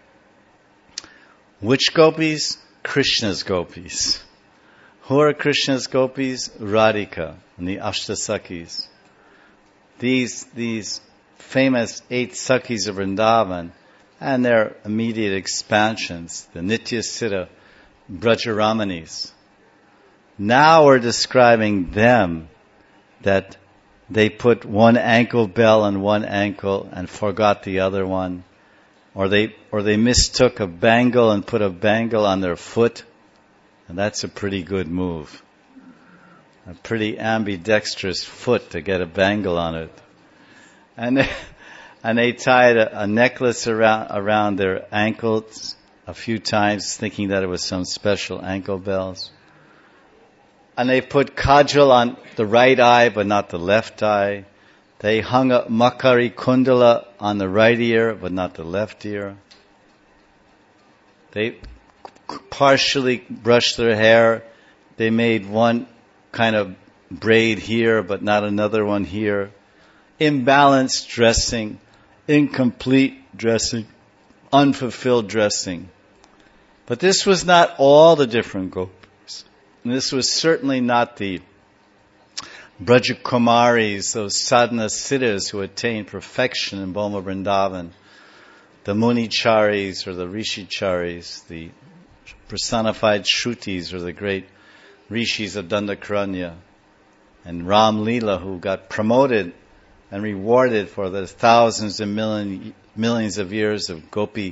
Which gopis? Krishna's gopis. Who are Krishna's gopis? Radhika and the Ashtasakis. These famous 8 Sakis of Vrindavan and their immediate expansions, the Nityasiddha Brajaramanis. Now we're describing them, that they put one ankle bell on one ankle and forgot the other one, or they mistook a bangle and put a bangle on their foot, and that's a pretty good move. A pretty ambidextrous foot to get a bangle on it. And they tied a necklace around their ankles a few times, thinking that it was some special ankle bells. And they put kajal on the right eye, but not the left eye. They hung a makari kundala on the right ear, but not the left ear. They partially brushed their hair. They made one kind of braid here, but not another one here. Imbalanced dressing, incomplete dressing, unfulfilled dressing. But this was not all the different gopis. And this was certainly not the Brajakumaris, those sadhana siddhas who attained perfection in Boma Vrindavan, the Municharis or the Rishicharis, the personified Shrutis or the great Rishis of Dandakaranya, and Ram Leela, who got promoted and rewarded for the thousands and millions of years of Gopika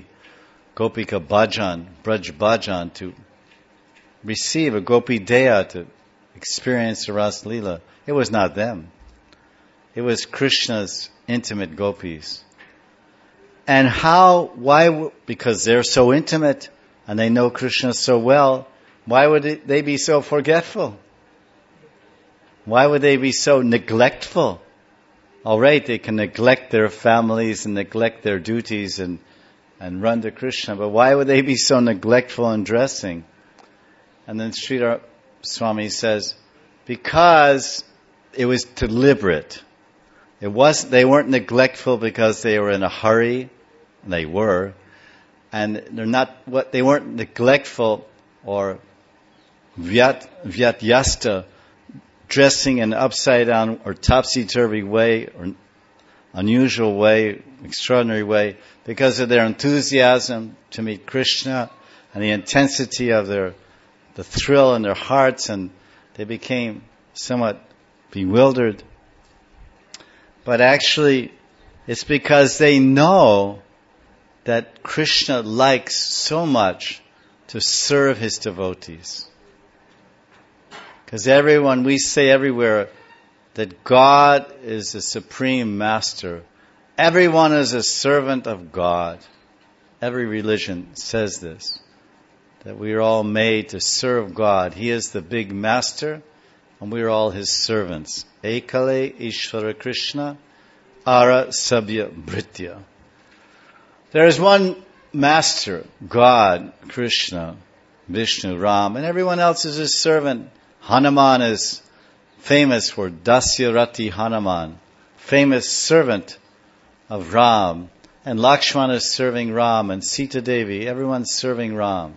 Bhajan, Braj Bhajan, to receive a Gopi Deya, to experience the Ras Leela. It was not them. It was Krishna's intimate gopis. And why? Because they're so intimate and they know Krishna so well, why would they be so forgetful? Why would they be so neglectful? All right, they can neglect their families and neglect their duties and run to Krishna, but why would they be so neglectful in dressing? And then Sridhar Swami says, because it was deliberate. They weren't neglectful because they were in a hurry. They were. And they weren't neglectful or vyatyasta, dressing in an upside down or topsy-turvy way or unusual way, extraordinary way, because of their enthusiasm to meet Krishna and the intensity of the thrill in their hearts, and they became somewhat bewildered. But actually, it's because they know that Krishna likes so much to serve his devotees. Because we say everywhere that God is the supreme master. Everyone is a servant of God. Every religion says this, that we are all made to serve God. He is the big master, and we are all His servants. Ekale Ishvara Krishna Ara Sabya Bhritya. There is one master, God, Krishna, Vishnu, Ram, and everyone else is His servant. Hanuman is famous for Dasyarati Hanuman, famous servant of Ram. And Lakshmana is serving Ram, and Sita Devi, everyone's serving Ram.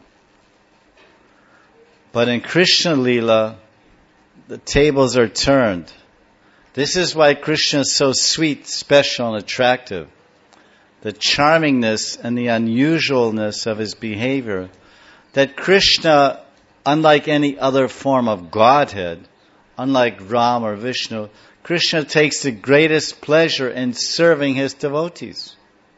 But in Krishna Leela, the tables are turned. This is why Krishna is so sweet, special, and attractive. The charmingness and the unusualness of His behavior, that Krishna, unlike any other form of Godhead, unlike Ram or Vishnu, Krishna takes the greatest pleasure in serving His devotees.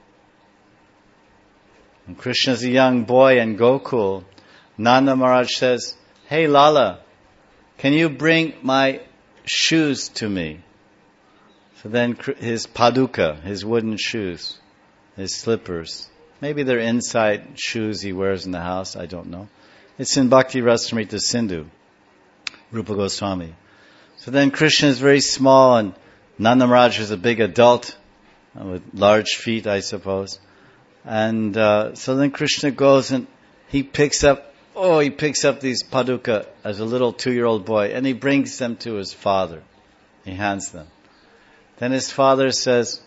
When Krishna is a young boy in Gokul, Nanda Maharaj says, "Hey Lala, can you bring my shoes to me?" So then his paduka, his wooden shoes, his slippers, maybe they're inside shoes he wears in the house, I don't know. It's in Bhakti Rasamrita Sindhu, Rupa Goswami. So then Krishna is very small, and Nanda Maharaj is a big adult with large feet, I suppose. And so then Krishna goes and he picks up these paduka as a little 2-year-old boy, and he brings them to his father. He hands them. Then his father says,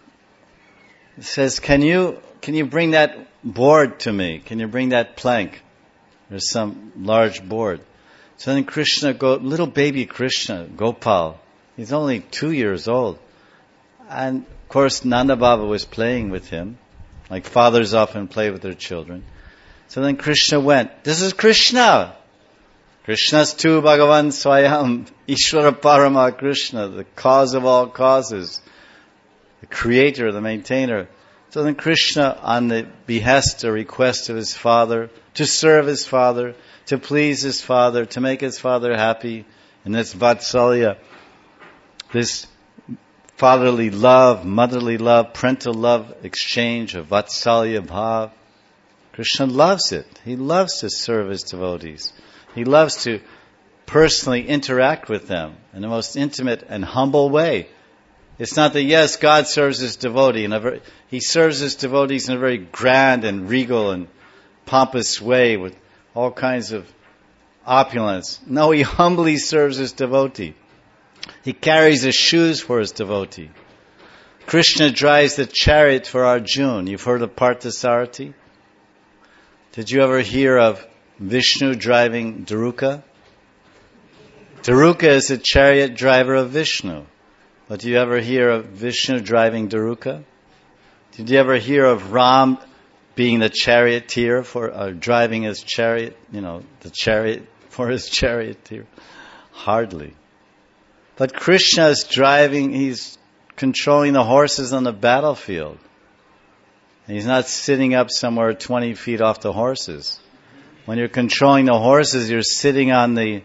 "Can you bring that board to me? Can you bring that plank? There's some large board." So then little baby Krishna, Gopal, he's only 2 years old. And of course Nanda Baba was playing with him, like fathers often play with their children. So then Krishna went, "This is Krishna. Krishnastu Bhagavan Swayam, Ishvara Parama Krishna, the cause of all causes, the creator, the maintainer." So then Krishna, on the behest or request of his father, to serve his father, to please his father, to make his father happy, and this Vatsalya, this fatherly love, motherly love, parental love exchange of Vatsalya Bhav. Krishna loves it. He loves to serve his devotees. He loves to personally interact with them in the most intimate and humble way. It's not that, yes, God serves his devotee, he serves his devotees in a very grand and regal and pompous way with all kinds of opulence. No, he humbly serves his devotee. He carries his shoes for his devotee. Krishna drives the chariot for Arjuna. You've heard of Parthasarathi? Did you ever hear of Vishnu driving Daruka? Daruka is the chariot driver of Vishnu. But do you ever hear of Vishnu driving Daruka? Did you ever hear of Ram being the charioteer driving his chariot, the chariot for his charioteer? Hardly. But Krishna is he's controlling the horses on the battlefield. And he's not sitting up somewhere 20 feet off the horses. When you're controlling the horses, you're sitting on the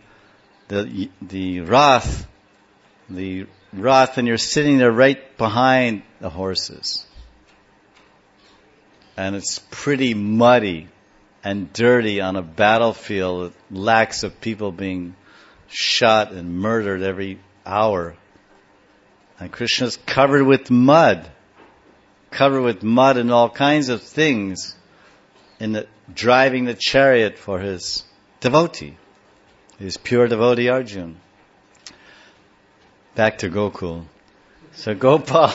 Rath, and you're sitting there right behind the horses. And it's pretty muddy and dirty on a battlefield with lakhs of people being shot and murdered every hour. And Krishna's covered with mud and all kinds of things driving the chariot for his devotee, his pure devotee Arjuna. Back to Gokul. So Gopal,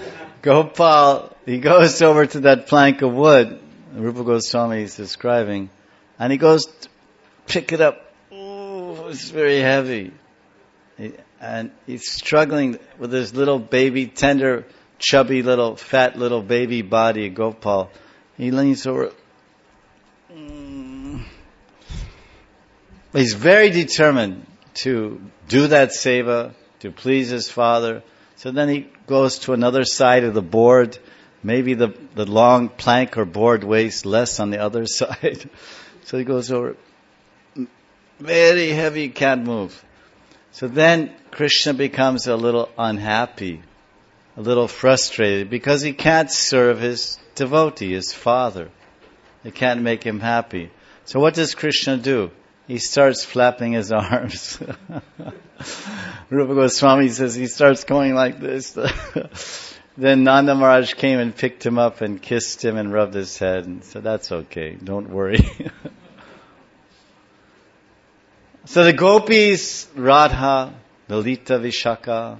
he goes over to that plank of wood Rupa Goswami is describing, and he goes to pick it up. Oh, it's very heavy. And he's struggling with his little baby, tender, chubby little, fat little baby body, Gopal. He leans over. He's very determined to do that seva, to please his father. So then he goes to another side of the board. Maybe the long plank or board weighs less on the other side. So he goes over. Very heavy, can't move. So then Krishna becomes a little unhappy, a little frustrated, because he can't serve his devotee, his father. They can't make him happy. So what does Krishna do? He starts flapping his arms. Rupa Goswami says he starts going like this. Then Nanda Maharaj came and picked him up and kissed him and rubbed his head and said, that's okay, don't worry. So the gopis, Radha, Lalita Vishaka,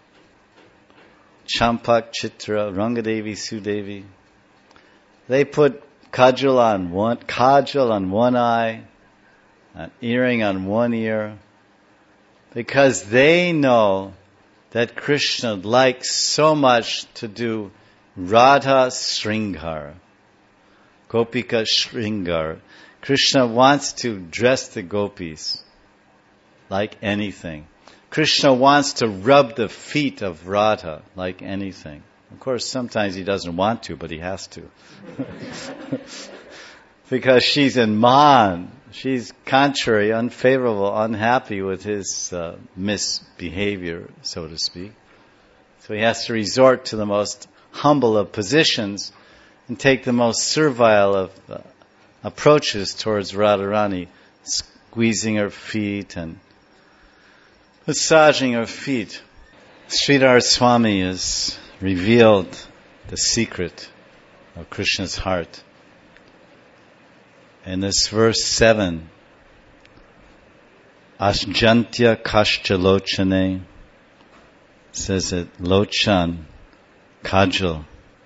Champak Chitra, Rangadevi Sudevi, they put kajal on one eye, an earring on one ear, because they know that Krishna likes so much to do Radha Sringar, Gopika Sringar. Krishna wants to dress the gopis like anything. Krishna wants to rub the feet of Radha like anything. Of course, sometimes he doesn't want to, but he has to. Because she's in Man. She's contrary, unfavorable, unhappy with his misbehavior, so to speak. So he has to resort to the most humble of positions and take the most servile of approaches towards Radharani, squeezing her feet and massaging her feet. Sridhar Swami has revealed the secret of Krishna's heart. In this verse 7, Asjantya Kashcha Lochane, says that Lochan, Kajal,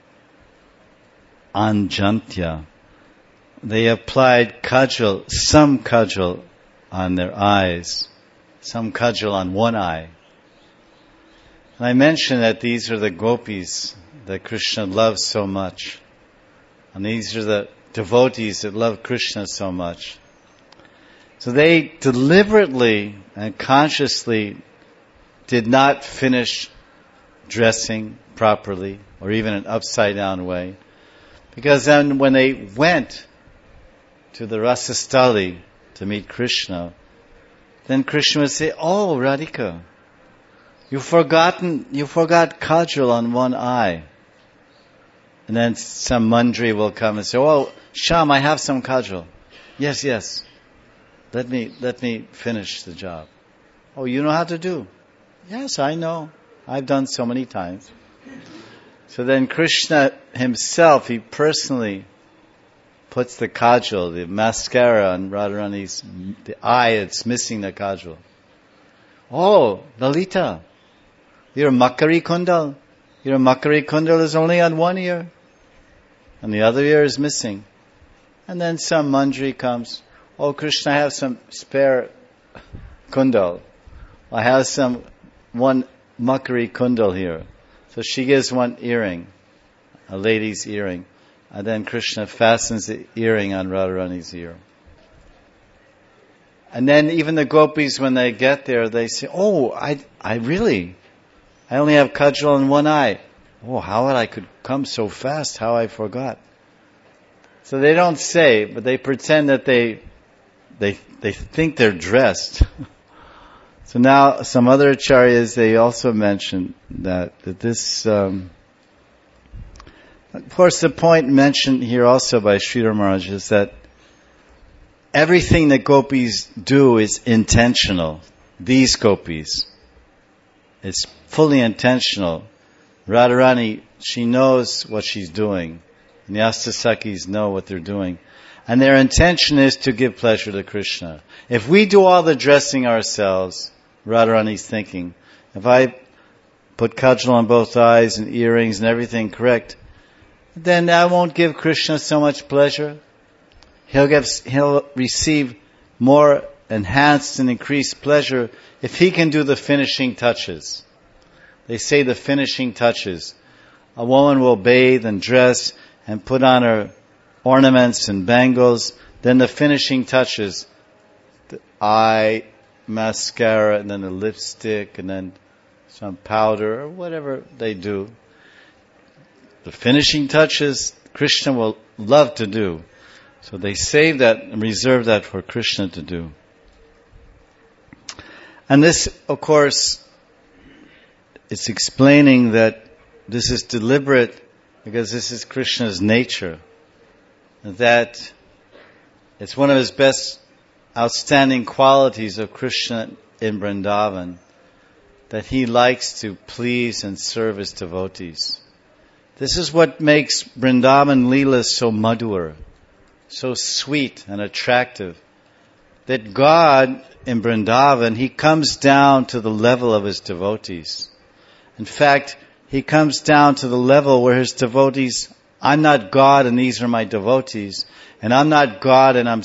Anjantya, they applied kajal, some kajal on their eyes, some kajal on one eye. And I mentioned that these are the gopis that Krishna loves so much. And these are the devotees that love Krishna so much. So they deliberately and consciously did not finish dressing properly, or even an upside down way. Because then when they went to the Rasastali to meet Krishna, then Krishna would say, "Oh, Radhika, you forgot kajal on one eye." And then some mandri will come and say, "Oh, Sham, I have some kajal." Yes. Let me finish the job. "Oh, you know how to do?" "Yes, I know. I've done so many times." So then Krishna himself, he personally puts the kajal, the mascara on Radharani's, the eye that's missing the kajal. "Oh, Lalita, your makari kundal. Your makari kundal is only on one ear, and the other ear is missing." And then some mandri comes. "Oh, Krishna, I have some spare kundal. I have one makari kundal here." So she gives one earring, a lady's earring. And then Krishna fastens the earring on Radharani's ear. And then even the gopis, when they get there, they say, "Oh, I only have kajal in one eye. Oh, how I could come so fast, how I forgot." So they don't say, but they pretend that they think they're dressed. So now some other acharyas, they also mention that this, of course the point mentioned here also by Sridhar Maharaj is that everything that gopis do is intentional. These gopis. It's fully intentional. Radharani, she knows what she's doing. And the Astasakis know what they're doing. And their intention is to give pleasure to Krishna. If we do all the dressing ourselves, Radharani's thinking, if I put kajal on both eyes and earrings and everything correct, then I won't give Krishna so much pleasure. He'll receive more enhanced and increased pleasure if he can do the finishing touches. They say the finishing touches. A woman will bathe and dress and put on her ornaments and bangles. Then the finishing touches, the eye, mascara, and then the lipstick, and then some powder, or whatever they do. The finishing touches, Krishna will love to do. So they save that and reserve that for Krishna to do. And this, of course, it's explaining that this is deliberate because this is Krishna's nature. That it's one of his best outstanding qualities of Krishna in Vrindavan, that he likes to please and serve his devotees. This is what makes Vrindavan Leela so madhur, so sweet and attractive. That God in Vrindavan, he comes down to the level of his devotees. In fact, he comes down to the level where his devotees, I'm not God and these are my devotees, and I'm not God and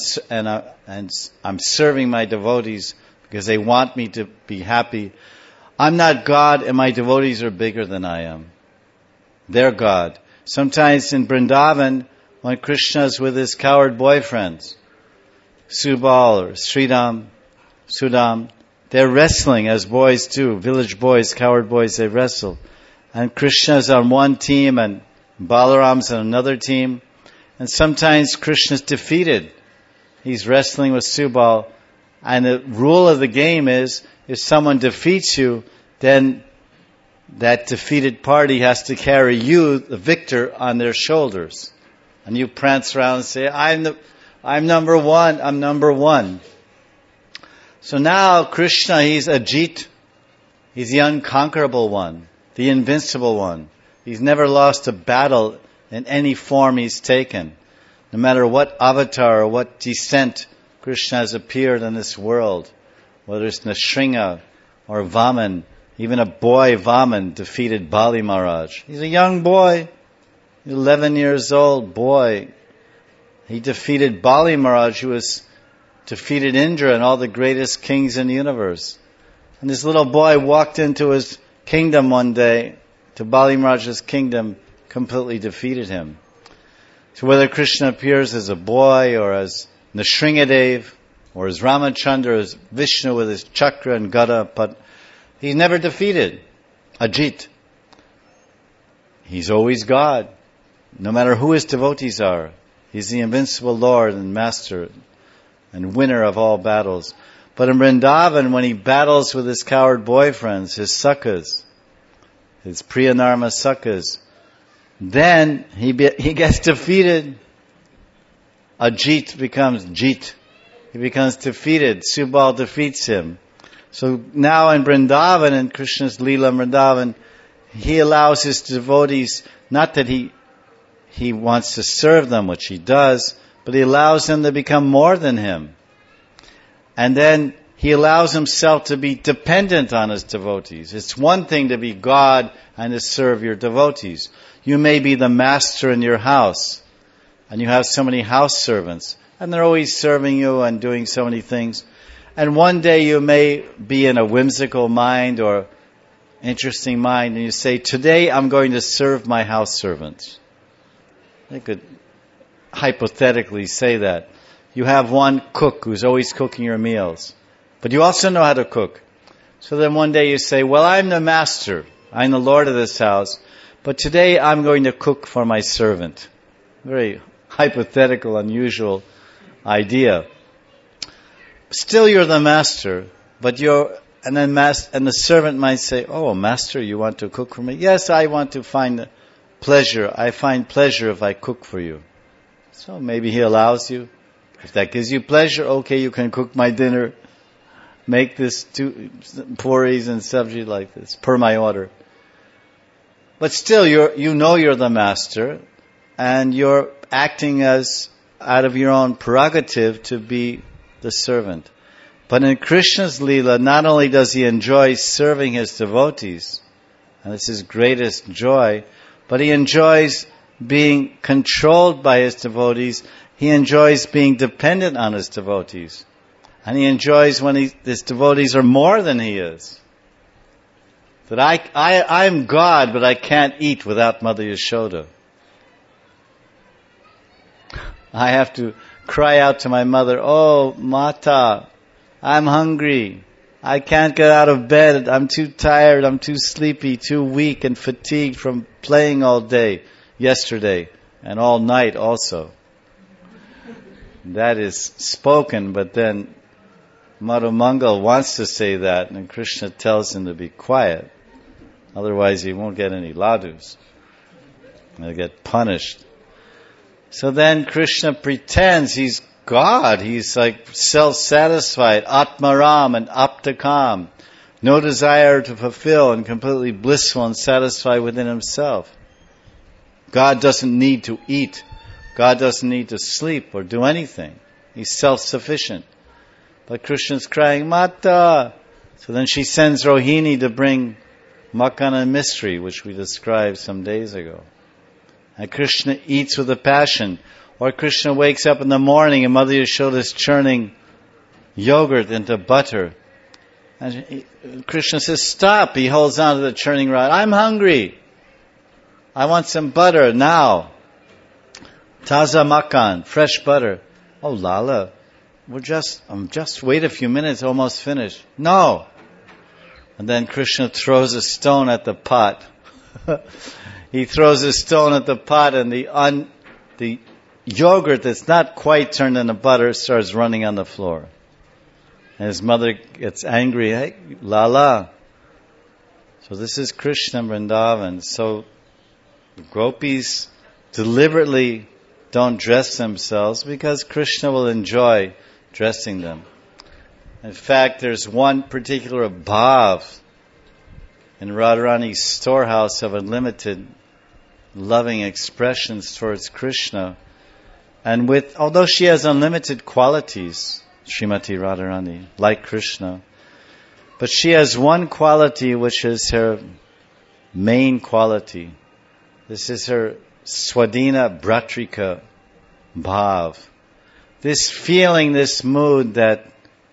I'm serving my devotees because they want me to be happy. I'm not God and my devotees are bigger than I am. They're God. Sometimes in Vrindavan, when Krishna is with his coward boyfriends, Subal or Sridham, Sudam, they're wrestling as boys do. Village boys, coward boys, they wrestle. And Krishna's on one team and Balaram's on another team. And sometimes Krishna's defeated. He's wrestling with Subal. And the rule of the game is, if someone defeats you, then that defeated party has to carry you, the victor, on their shoulders. And you prance around and say, I'm number one, I'm number one. So now Krishna, he's Ajit. He's the unconquerable one, the invincible one. He's never lost a battle in any form he's taken. No matter what avatar or what descent Krishna has appeared in this world, whether it's Nrsimha or Vaman, even a boy Vaman defeated Bali Maharaj. He's a young boy, 11 years old boy. He defeated Bali Maharaj, who defeated Indra and all the greatest kings in the universe. And this little boy walked into his kingdom one day, to Bali Maharaj's kingdom, completely defeated him. So whether Krishna appears as a boy or as Nrsimhadev or as Ramachandra or as Vishnu with his chakra and gada, but he's never defeated. Ajit. He's always God. No matter who his devotees are, he's the invincible Lord and Master and winner of all battles. But in Vrindavan, when he battles with his coward boyfriends, his sakhas, his Priyanarma sakhas, then he gets defeated. Ajit becomes Jit. He becomes defeated. Subal defeats him. So now in Vrindavan, in Krishna's Leela Vrindavan, he allows his devotees, not that he wants to serve them, which he does, but he allows them to become more than him. And then he allows himself to be dependent on his devotees. It's one thing to be God and to serve your devotees. You may be the master in your house, and you have so many house servants, and they're always serving you and doing so many things. And one day you may be in a whimsical mind or interesting mind, and you say, today I'm going to serve my house servants. They could hypothetically say that. You have one cook who's always cooking your meals, but you also know how to cook. So then one day you say, well, I'm the master. I'm the Lord of this house, but today I'm going to cook for my servant. Very hypothetical, unusual idea. Still you're the master, but and the servant might say, oh, master, you want to cook for me? Yes, I want to find pleasure. I find pleasure if I cook for you. So maybe he allows you. If that gives you pleasure, okay, you can cook my dinner. Make this 2 puris and sabji like this, per my order. But still, you know you're the master, and you're acting as out of your own prerogative to be the servant. But in Krishna's Leela, not only does he enjoy serving his devotees, and it's his greatest joy, but he enjoys being controlled by his devotees. He enjoys being dependent on his devotees. And he enjoys when his devotees are more than he is. That I'm God, but I can't eat without Mother Yashoda. I have to cry out to my mother, oh, Mata, I'm hungry. I can't get out of bed. I'm too tired. I'm too sleepy, too weak and fatigued from playing all day yesterday and all night also. That is spoken, but then Madhumangal wants to say that, and Krishna tells him to be quiet. Otherwise he won't get any ladus. He'll get punished. So then Krishna pretends he's God. He's like self-satisfied, Atmaram and Aptakam. No desire to fulfill and completely blissful and satisfied within himself. God doesn't need to eat. God doesn't need to sleep or do anything. He's self-sufficient. But Krishna's crying, Mata! So then she sends Rohini to bring Makana mystery, which we described some days ago. And Krishna eats with a passion. Or Krishna wakes up in the morning and Mother Yashoda is churning yogurt into butter. And Krishna says, stop. He holds on to the churning rod. I'm hungry. I want some butter now. Taza makan, fresh butter. Oh, Lala, just wait a few minutes, almost finished. No. And then Krishna throws a stone at the pot. He throws a stone at the pot and the yogurt that's not quite turned into butter starts running on the floor. And his mother gets angry. Hey, Lala. So this is Krishna Vrindavan. So the gopis deliberately don't dress themselves because Krishna will enjoy dressing them. In fact, there's one particular bhav in Radharani's storehouse of unlimited loving expressions towards Krishna. And although she has unlimited qualities, Srimati Radharani, like Krishna, but she has one quality which is her main quality. This is her Swadhina Bhratrika Bhav. This feeling, this mood that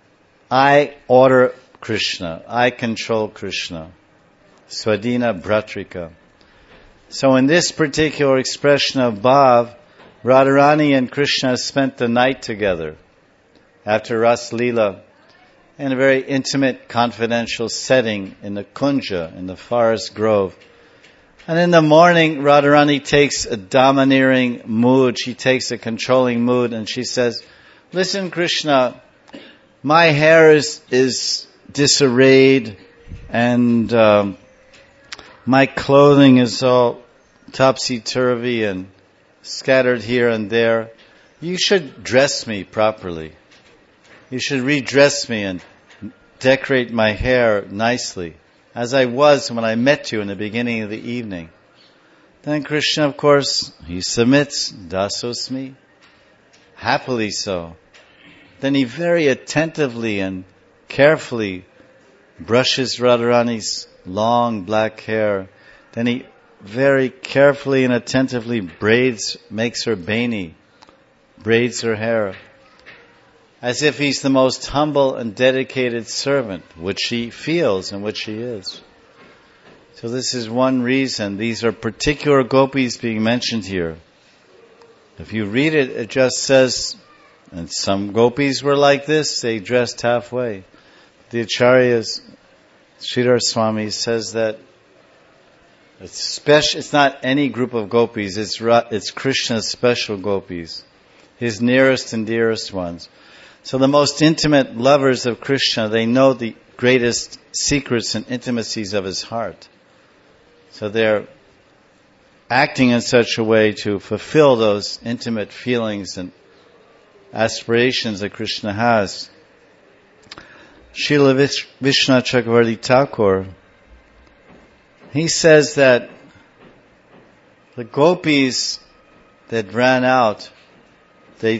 I order Krishna, I control Krishna. Swadhina Bhratrika. So in this particular expression of Bhav, Radharani and Krishna spent the night together after Ras Leela in a very intimate, confidential setting in the Kunja, in the forest grove. And in the morning, Radharani takes a domineering mood, she takes a controlling mood, and she says, listen, Krishna, my hair is disarrayed, and my clothing is all topsy-turvy and scattered here and there. You should dress me properly. You should redress me and decorate my hair nicely, as I was when I met you in the beginning of the evening. Then Krishna, of course, he submits, dasosmi, happily so. Then he very attentively and carefully brushes Radharani's long black hair. Then he very carefully and attentively makes her beni, braids her hair, as if he's the most humble and dedicated servant, which she feels and which she is. So this is one reason. These are particular gopis being mentioned here. If you read it, it just says, and some gopis were like this, they dressed halfway. The Acharyas, Sridhar Swami says that it's not any group of gopis, it's Krishna's special gopis, his nearest and dearest ones. So the most intimate lovers of Krishna, they know the greatest secrets and intimacies of his heart. So they're acting in such a way to fulfill those intimate feelings and aspirations that Krishna has. Srila Vishnu Chakravarti Thakur, he says that the gopis that ran out, they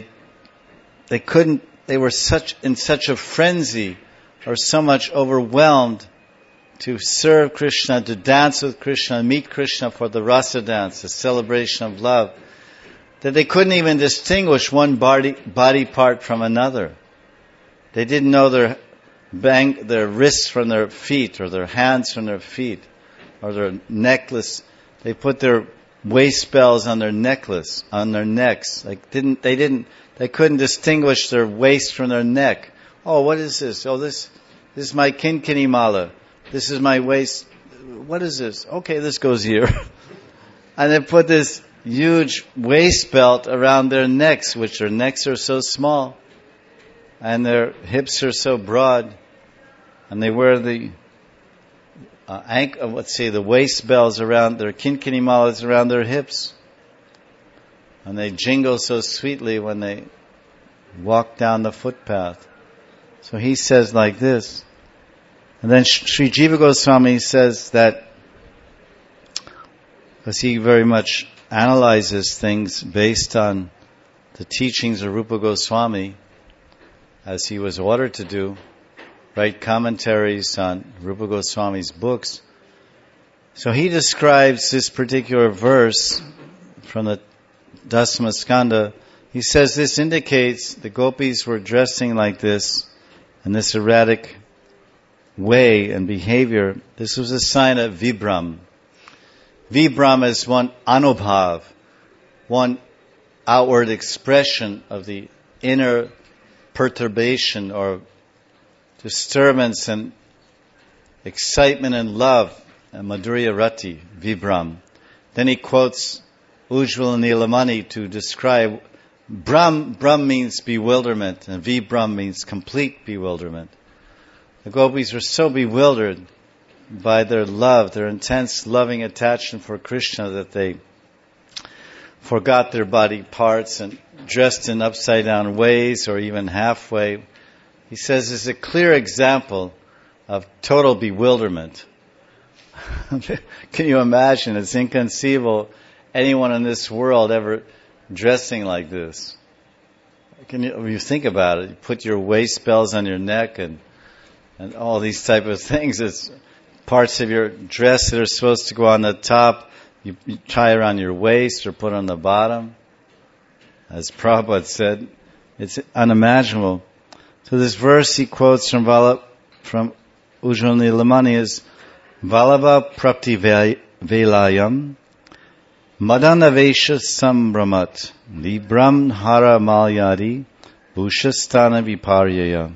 were in such a frenzy or so much overwhelmed to serve Krishna, to dance with Krishna, meet Krishna for the rasa dance, the celebration of love, that they couldn't even distinguish one body part from another. They didn't know their wrists from their feet, or their hands from their feet, or their necklace. They put their waist bells on their necklace, on their necks. They couldn't distinguish their waist from their neck. Oh, what is this? Oh, this is my kinkini mala. This is my waist. What is this? Okay, this goes here. And they put this huge waist belt around their necks, which their necks are so small. and their hips are so broad, and they wear the the waist bells around their kinkini malas around their hips, and they jingle so sweetly when they walk down the footpath. So he says like this. And then Sri Jiva Goswami says that, because he very much analyzes things based on the teachings of Rupa Goswami, as he was ordered to do, write commentaries on Rupa Goswami's books. So he describes this particular verse from the Dasma Skanda. He says this indicates the gopis were dressing like this, in this erratic way and behavior. This was a sign of Vibram. Vibram is one anubhav, one outward expression of the inner perturbation or disturbance and excitement and love, and Madhurya Rati, Vibram. Then he quotes Ujjvala Nilamani to describe Brahm means bewilderment, and Vibram means complete bewilderment. The gopis were so bewildered by their love, their intense loving attachment for Krishna, that they forgot their body parts and dressed in upside down ways or even halfway. He says it's a clear example of total bewilderment. Can you imagine? It's inconceivable anyone in this world ever dressing like this. When you think about it, you put your waist bells on your neck and all these type of things. It's parts of your dress that are supposed to go on the top, you tie around your waist or put on the bottom. As Prabhupada said, it's unimaginable. So this verse he quotes from Ujjvala Nilamani is Vallabha Prapti Velayam Madanavesha Sambramat Libram Hara Malyadi Bhushastana Viparyaya.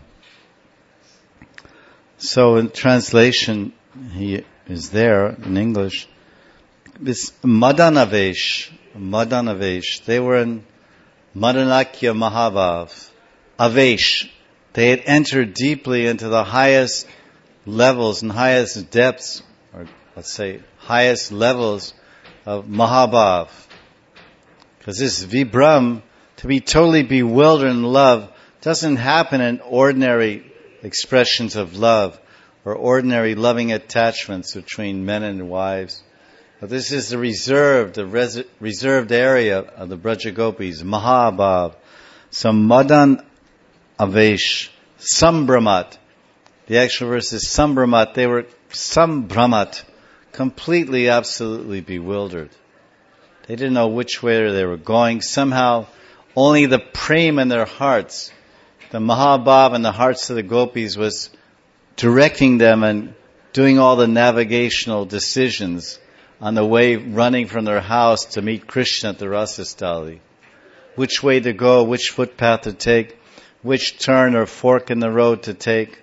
So in translation, he is there in English. This Madanavesh, they were in Madanakya Mahabhav, Avesh. They had entered deeply into the highest levels and highest depths, or let's say highest levels of Mahabhav. Because this Vibram, to be totally bewildered in love, doesn't happen in ordinary expressions of love or ordinary loving attachments between men and wives. But this is the reserved area of the Braja Gopis, Mahabhav. So Madan Avesh, Sambramat. The actual verse is Sambramat. They were Sambramat, completely, absolutely bewildered. They didn't know which way they were going. Somehow, only the prema in their hearts, the Mahabhav in the hearts of the gopis was directing them and doing all the navigational decisions on the way running from their house to meet Krishna at the Rasastali. Which way to go, which footpath to take, which turn or fork in the road to take.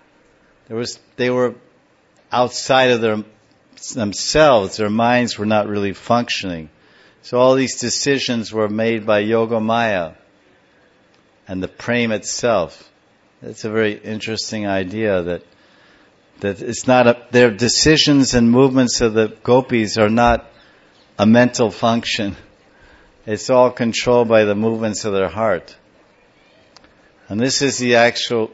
They were outside of themselves. Their minds were not really functioning. So all these decisions were made by Yogamaya and the prema itself. It's a very interesting idea that it's not their decisions and movements of the gopis are not a mental function. It's all controlled by the movements of their heart. And this is the actual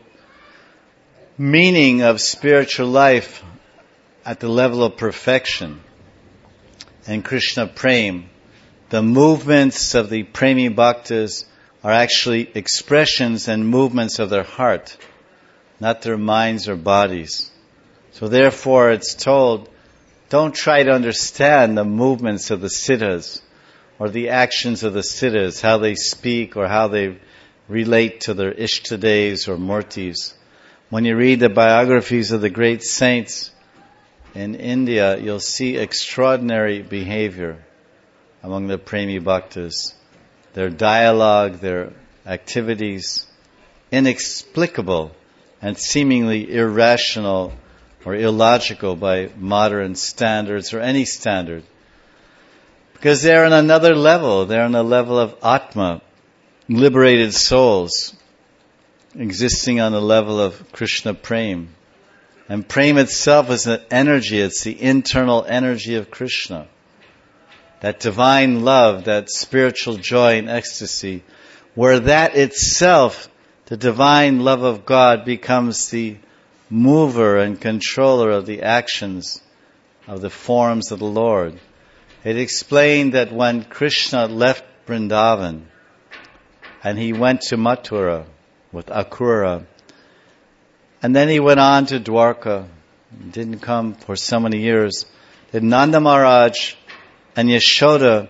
meaning of spiritual life at the level of perfection. And Krishna Prem, the movements of the Premi Bhaktas are actually expressions and movements of their heart, not their minds or bodies. So therefore it's told, don't try to understand the movements of the siddhas or the actions of the siddhas, how they speak or how they relate to their ishtadevs or murtis. When you read the biographies of the great saints in India, you'll see extraordinary behavior among the Premi Bhaktas. Their dialogue, their activities, inexplicable and seemingly irrational or illogical by modern standards or any standard. Because they're on another level. They're on a level of Atma, liberated souls. existing on the level of Krishna Prem. And Prem itself is an energy, it's the internal energy of Krishna. That divine love, that spiritual joy and ecstasy, where that itself, the divine love of God, becomes the mover and controller of the actions of the forms of the Lord. It explained that when Krishna left Vrindavan and he went to Mathura with Akrura, and then he went on to Dwarka, didn't come for so many years, that Nanda Maharaj and Yashoda,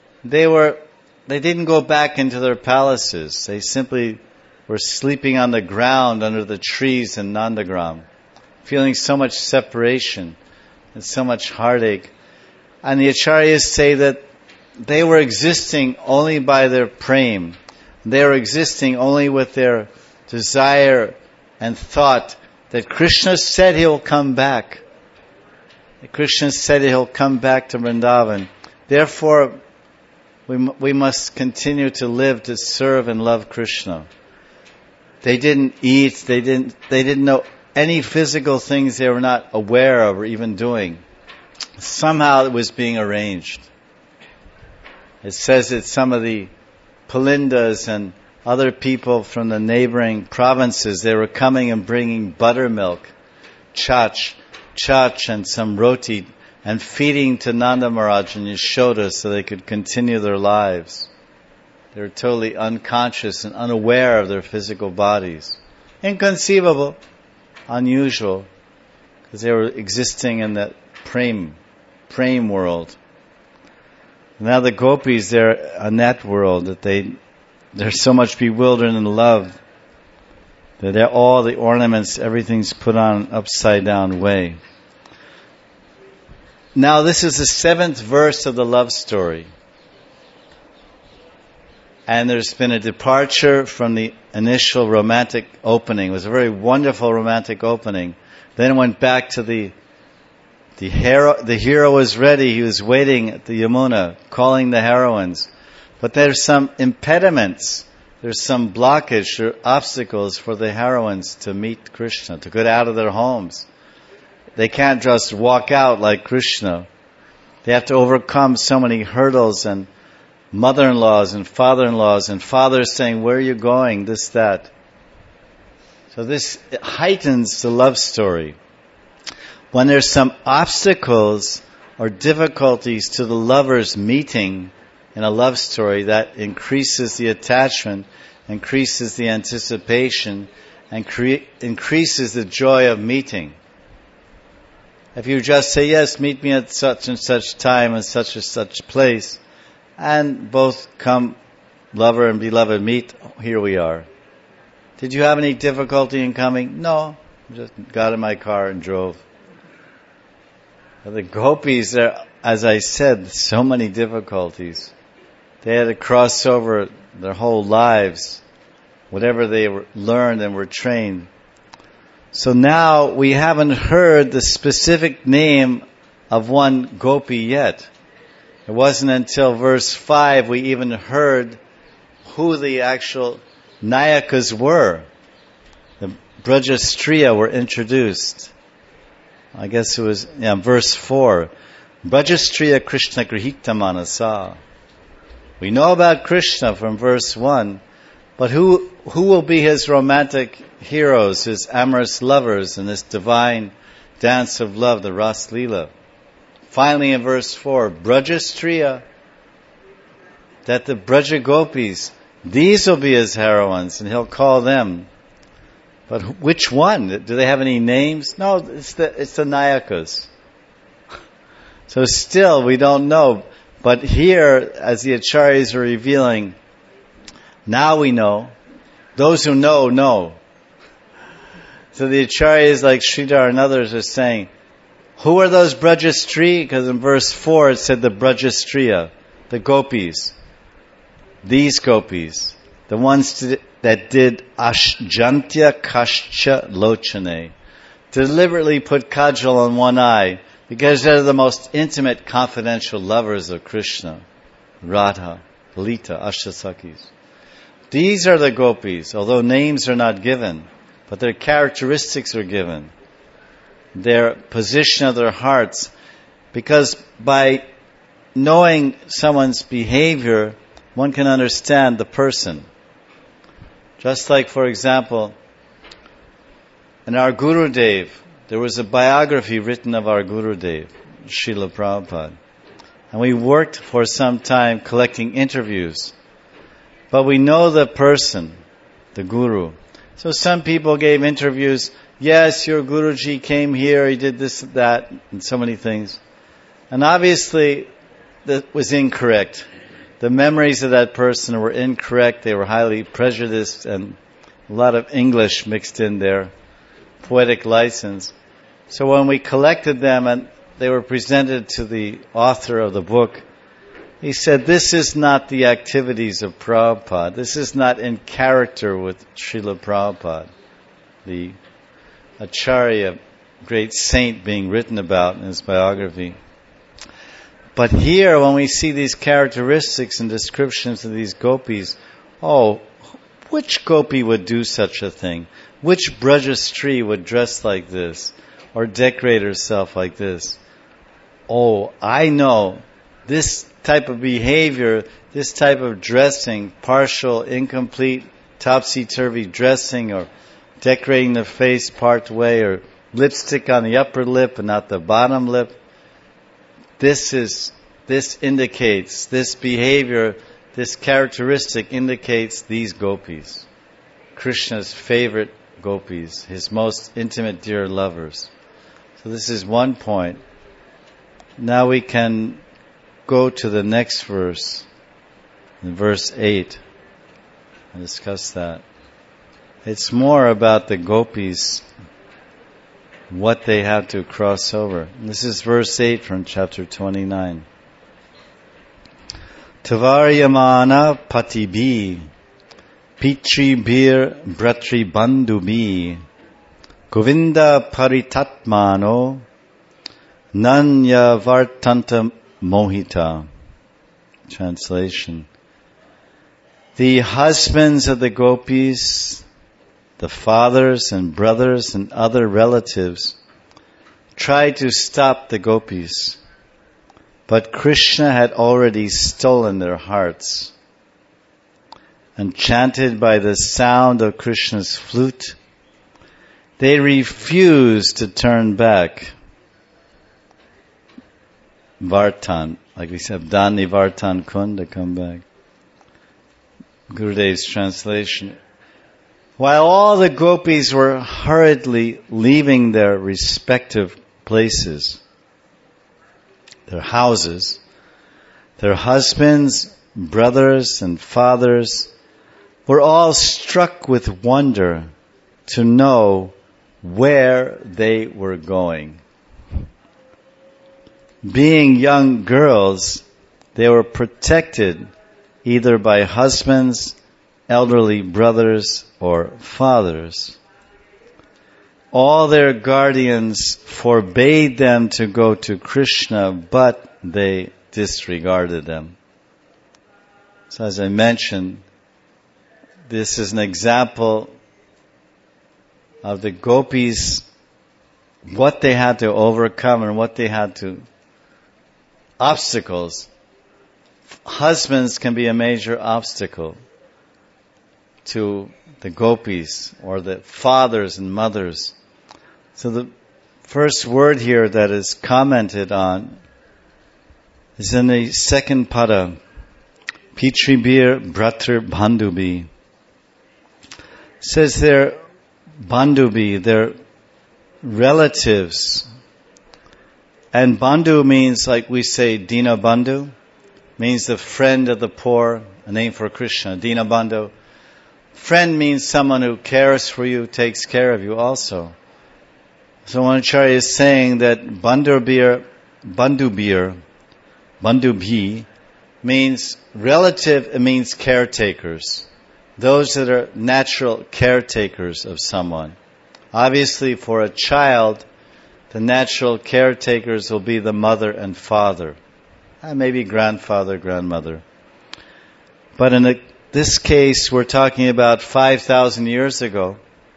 they didn't go back into their palaces. They simply were sleeping on the ground under the trees in Nandagram, feeling so much separation and so much heartache. And the Acharyas say that they were existing only by their prem. They were existing only with their desire and thought that Krishna said he'll come back. That Krishna said he'll come back to Vrindavan. Therefore, we must continue to live to serve and love Krishna. They didn't eat, they didn't know any physical things they were not aware of or even doing. Somehow it was being arranged. It says that some of the Palindas and other people from the neighboring provinces, they were coming and bringing buttermilk, chach and some roti, and feeding to Nanda Maharaj and Yashoda so they could continue their lives. They were totally unconscious and unaware of their physical bodies. Inconceivable, unusual, because they were existing in that prem world. Now the gopis, they're in that world that they're so much bewildered in love that all the ornaments, everything's put on an upside down way. Now this is the 7th verse of the love story. And there's been a departure from the initial romantic opening. It was a very wonderful romantic opening. Then it went back to the hero was ready. He was waiting at the Yamuna, calling the heroines. But there's some impediments. There's some blockage or obstacles for the heroines to meet Krishna, to get out of their homes. They can't just walk out like Krishna. They have to overcome so many hurdles and mother-in-laws and father-in-laws and fathers saying, where are you going? This, that. So this heightens the love story. When there's some obstacles or difficulties to the lovers meeting in a love story, that increases the attachment, increases the anticipation, and increases the joy of meeting. If you just say, yes, meet me at such and such time and such place, and both come, lover and beloved, meet, here we are. Did you have any difficulty in coming? No, just got in my car and drove. The gopis, as I said, so many difficulties. They had to cross over their whole lives, whatever they learned and were trained. So now we haven't heard the specific name of one gopi yet. It wasn't until verse 5 we even heard who the actual Nayakas were. The Brajastriya were introduced. I guess it was verse 4. Brajastriya Krishna Grihita Manasa. We know about Krishna from verse 1, but who will be his romantic heroes, his amorous lovers in this divine dance of love, the Ras Leela? Finally in verse 4, Brajastriya, that the Braja Gopis, these will be his heroines, and he'll call them. But which one? Do they have any names? No, it's the Nayakas. So still, we don't know. But here, as the Acharyas are revealing, now we know. Those who know. So the Acharyas like Sridhar and others are saying, who are those Brajastri? Because in verse 4 it said the Brajastriya, the gopis. These gopis, the ones that did Ashjantya Kashcha Lochane, deliberately put kajal on one eye, because they're the most intimate, confidential lovers of Krishna, Radha, Lalita, Ashtasakis. These are the gopis, although names are not given, but their characteristics are given. Their position of their hearts. Because by knowing someone's behavior, one can understand the person. Just like, for example, in our Gurudev, there was a biography written of our Gurudev, Srila Prabhupada. And we worked for some time collecting interviews. But we know the person, the Guru. So some people gave interviews, yes, your Guruji came here, he did this, that, and so many things. And obviously, that was incorrect. The memories of that person were incorrect, they were highly prejudiced, and a lot of English mixed in there, poetic license. So when we collected them and they were presented to the author of the book, he said, this is not the activities of Prabhupada. This is not in character with Srila Prabhupada, the Acharya, great saint being written about in his biography. But here, when we see these characteristics and descriptions of these gopis, which gopi would do such a thing? Which Brajastri would dress like this? Or decorate herself like this? I know this type of behavior, this type of dressing, partial, incomplete, topsy-turvy dressing, or decorating the face part way, or lipstick on the upper lip and not the bottom lip. This indicates, this behavior, this characteristic indicates these gopis. Krishna's favorite gopis, his most intimate dear lovers. So this is one point. Now we can go to the next verse, in verse 8, and discuss that. It's more about the gopis, what they have to cross over. This is verse 8 from chapter 29. Tavaryamana patibi, pitri bir bratri bandhubi, Govinda paritatmano, nanya vartanta mohita. Translation. The husbands of the gopis, the fathers and brothers and other relatives tried to stop the gopis. But Krishna had already stolen their hearts. Enchanted by the sound of Krishna's flute, they refused to turn back. Vartan, like we said, Dani Vartan Kunda, come back. Gurudev's translation. While all the gopis were hurriedly leaving their respective places, their houses, their husbands, brothers, and fathers were all struck with wonder to know where they were going. Being young girls, they were protected either by husbands, elderly brothers, or fathers. All their guardians forbade them to go to Krishna, but they disregarded them. So as I mentioned, this is an example of the gopis, what they had to overcome and what they had to obstacles. Husbands can be a major obstacle to the gopis or the fathers and mothers. So the first word here that is commented on is in the second pada, Pitribir Bratr Bandhubi. It says they're Bandhubi, they're relatives. And Bandhu means, like we say, Dina Bandhu, means the friend of the poor, a name for Krishna, Dina Bandhu. Friend means someone who cares for you, takes care of you also. So one Acharya is saying that Bandhubhi means relative, it means caretakers. Those that are natural caretakers of someone. Obviously for a child, the natural caretakers will be the mother and father. And maybe grandfather, grandmother. But in the this case, we're talking about 5,000 years ago,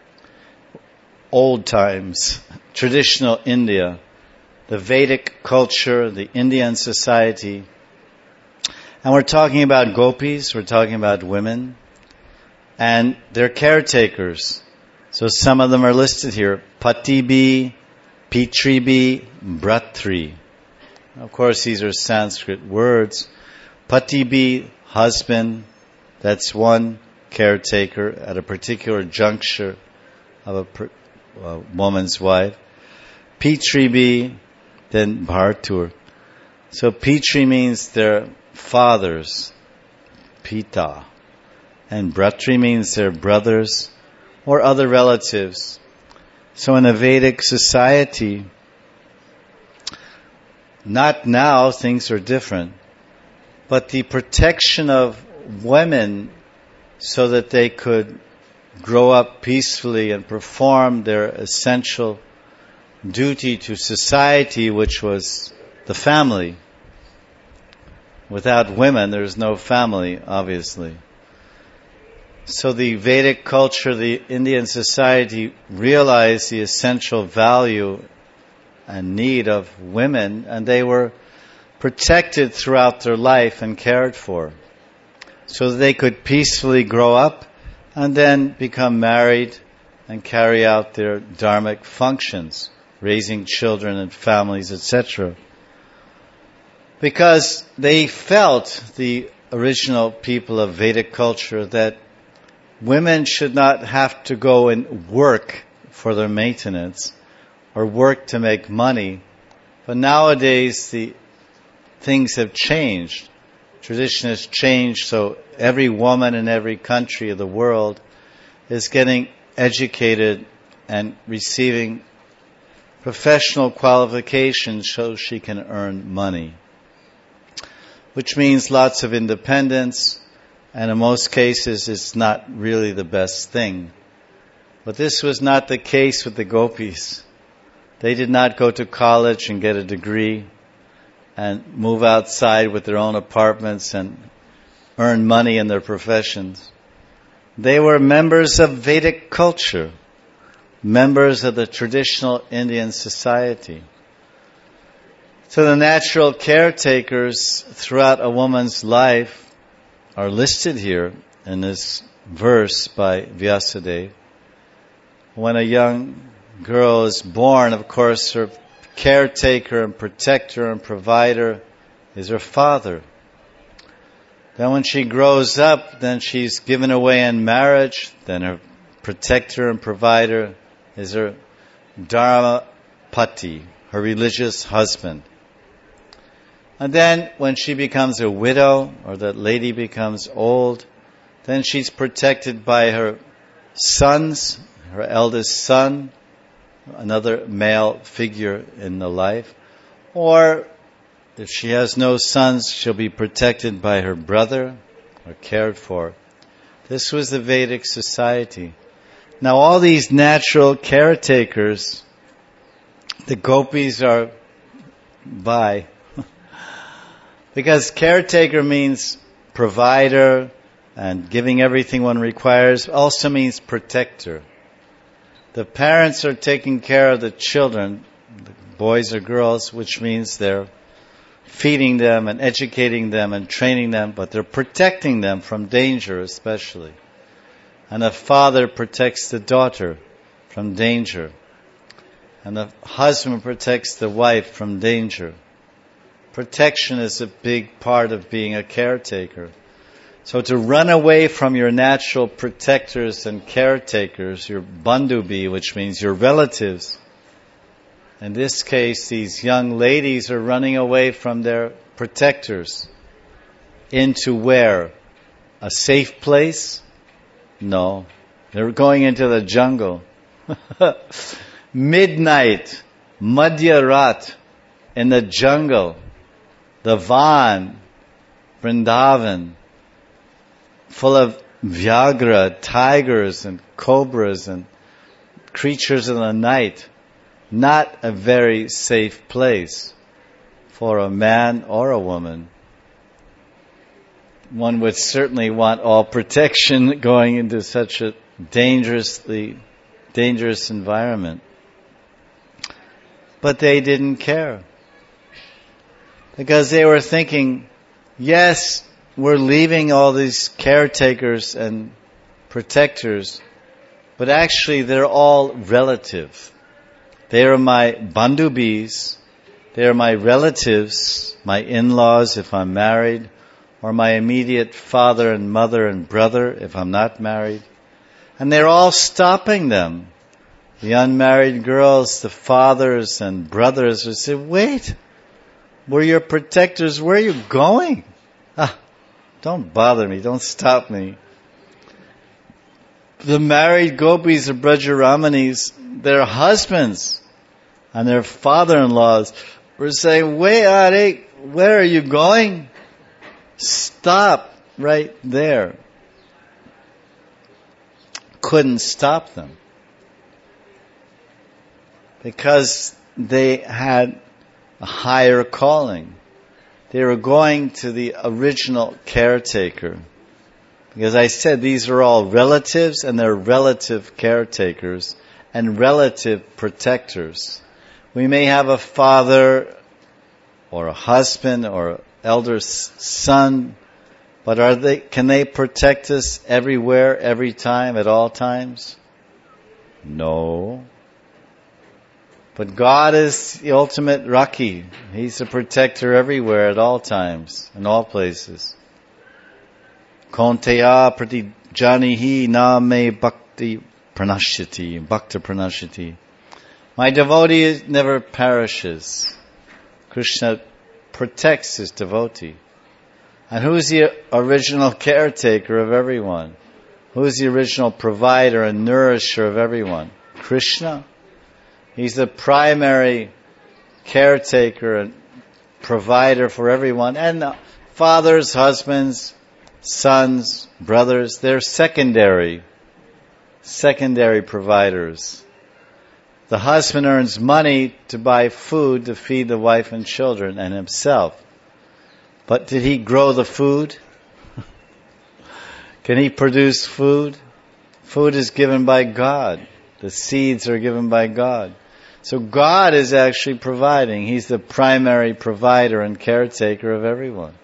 old times, traditional India, the Vedic culture, the Indian society. And we're talking about gopis, we're talking about women, and they're caretakers. So some of them are listed here. Patibi, Pitribi, Bratri. Of course, these are Sanskrit words. Patibi, husband, that's one caretaker at a particular juncture of a woman's wife. Pitribi, then Bhartur. So Pitri means their fathers, Pita. And Bratri means their brothers or other relatives. So in a Vedic society, not now, things are different, but the protection of women so that they could grow up peacefully and perform their essential duty to society, which was the family. Without women, there's no family, obviously. So the Vedic culture, the Indian society realized the essential value and need of women, and they were protected throughout their life and cared for, so that they could peacefully grow up and then become married and carry out their dharmic functions, raising children and families, etc. Because they felt, the original people of Vedic culture, that women should not have to go and work for their maintenance or work to make money. But nowadays, the things have changed. Tradition has changed, so every woman in every country of the world is getting educated and receiving professional qualifications so she can earn money. Which means lots of independence, and in most cases it's not really the best thing. But this was not the case with the gopis. They did not go to college and get a degree and move outside with their own apartments and earn money in their professions. They were members of Vedic culture, members of the traditional Indian society. So the natural caretakers throughout a woman's life are listed here in this verse by Vyasadeva. When a young girl is born, of course, her caretaker and protector and provider is her father. Then when she grows up, then she's given away in marriage, then her protector and provider is her dharma pati, her religious husband. And then when she becomes a widow, or that lady becomes old, then she's protected by her sons, her eldest son, another male figure in the life. Or if she has no sons, she'll be protected by her brother or cared for. This was the Vedic society. Now all these natural caretakers, the gopis are by. Because caretaker means provider and giving everything one requires, also means protector. The parents are taking care of the children, boys or girls, which means they're feeding them and educating them and training them, but they're protecting them from danger especially. And a father protects the daughter from danger. And the husband protects the wife from danger. Protection is a big part of being a caretaker. So to run away from your natural protectors and caretakers, your bandhubi, which means your relatives. In this case, these young ladies are running away from their protectors. Into where? A safe place? No. They're going into the jungle. Midnight, Madhya Rat, in the jungle. The Van, Vrindavan, full of Vyagra, tigers and cobras and creatures of the night. Not a very safe place for a man or a woman. one would certainly want all protection going into such a dangerous environment. But they didn't care. Because they were thinking, yes, we're leaving all these caretakers and protectors, but actually they're all relative. They are my bandhubis, they are my relatives, my in-laws if I'm married, or my immediate father and mother and brother if I'm not married. And they're all stopping them. The unmarried girls, the fathers and brothers would say, wait, we're your protectors, where are you going? Don't bother me, don't stop me. The married gopis or Brajramanis, their husbands and their father-in-laws were saying, wait, where are you going? Stop right there. Couldn't stop them. Because they had a higher calling. They were going to the original caretaker. Because I said these are all relatives and they're relative caretakers and relative protectors. We may have a father or a husband or an elder son, but can they protect us everywhere, every time, at all times? No. But God is the ultimate Rakhi. He's a protector everywhere, at all times, in all places. Kaunteya pratijanihi na me bhakti pranashyati, bhakta pranashyati. My devotee never perishes. Krishna protects his devotee. And who is the original caretaker of everyone? Who is the original provider and nourisher of everyone? Krishna. He's the primary caretaker and provider for everyone. And fathers, husbands, sons, brothers, they're secondary providers. The husband earns money to buy food to feed the wife and children and himself. But did he grow the food? Can he produce food? Food is given by God. The seeds are given by God. So God is actually providing. He's the primary provider and caretaker of everyone.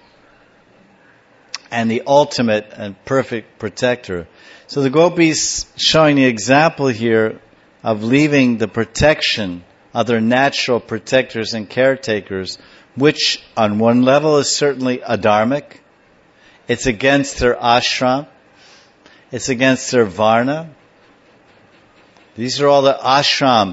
And the ultimate and perfect protector. So the gopis showing the example here of leaving the protection of their natural protectors and caretakers, which on one level is certainly adharmic. It's against their ashram. It's against their varna. These are all the ashram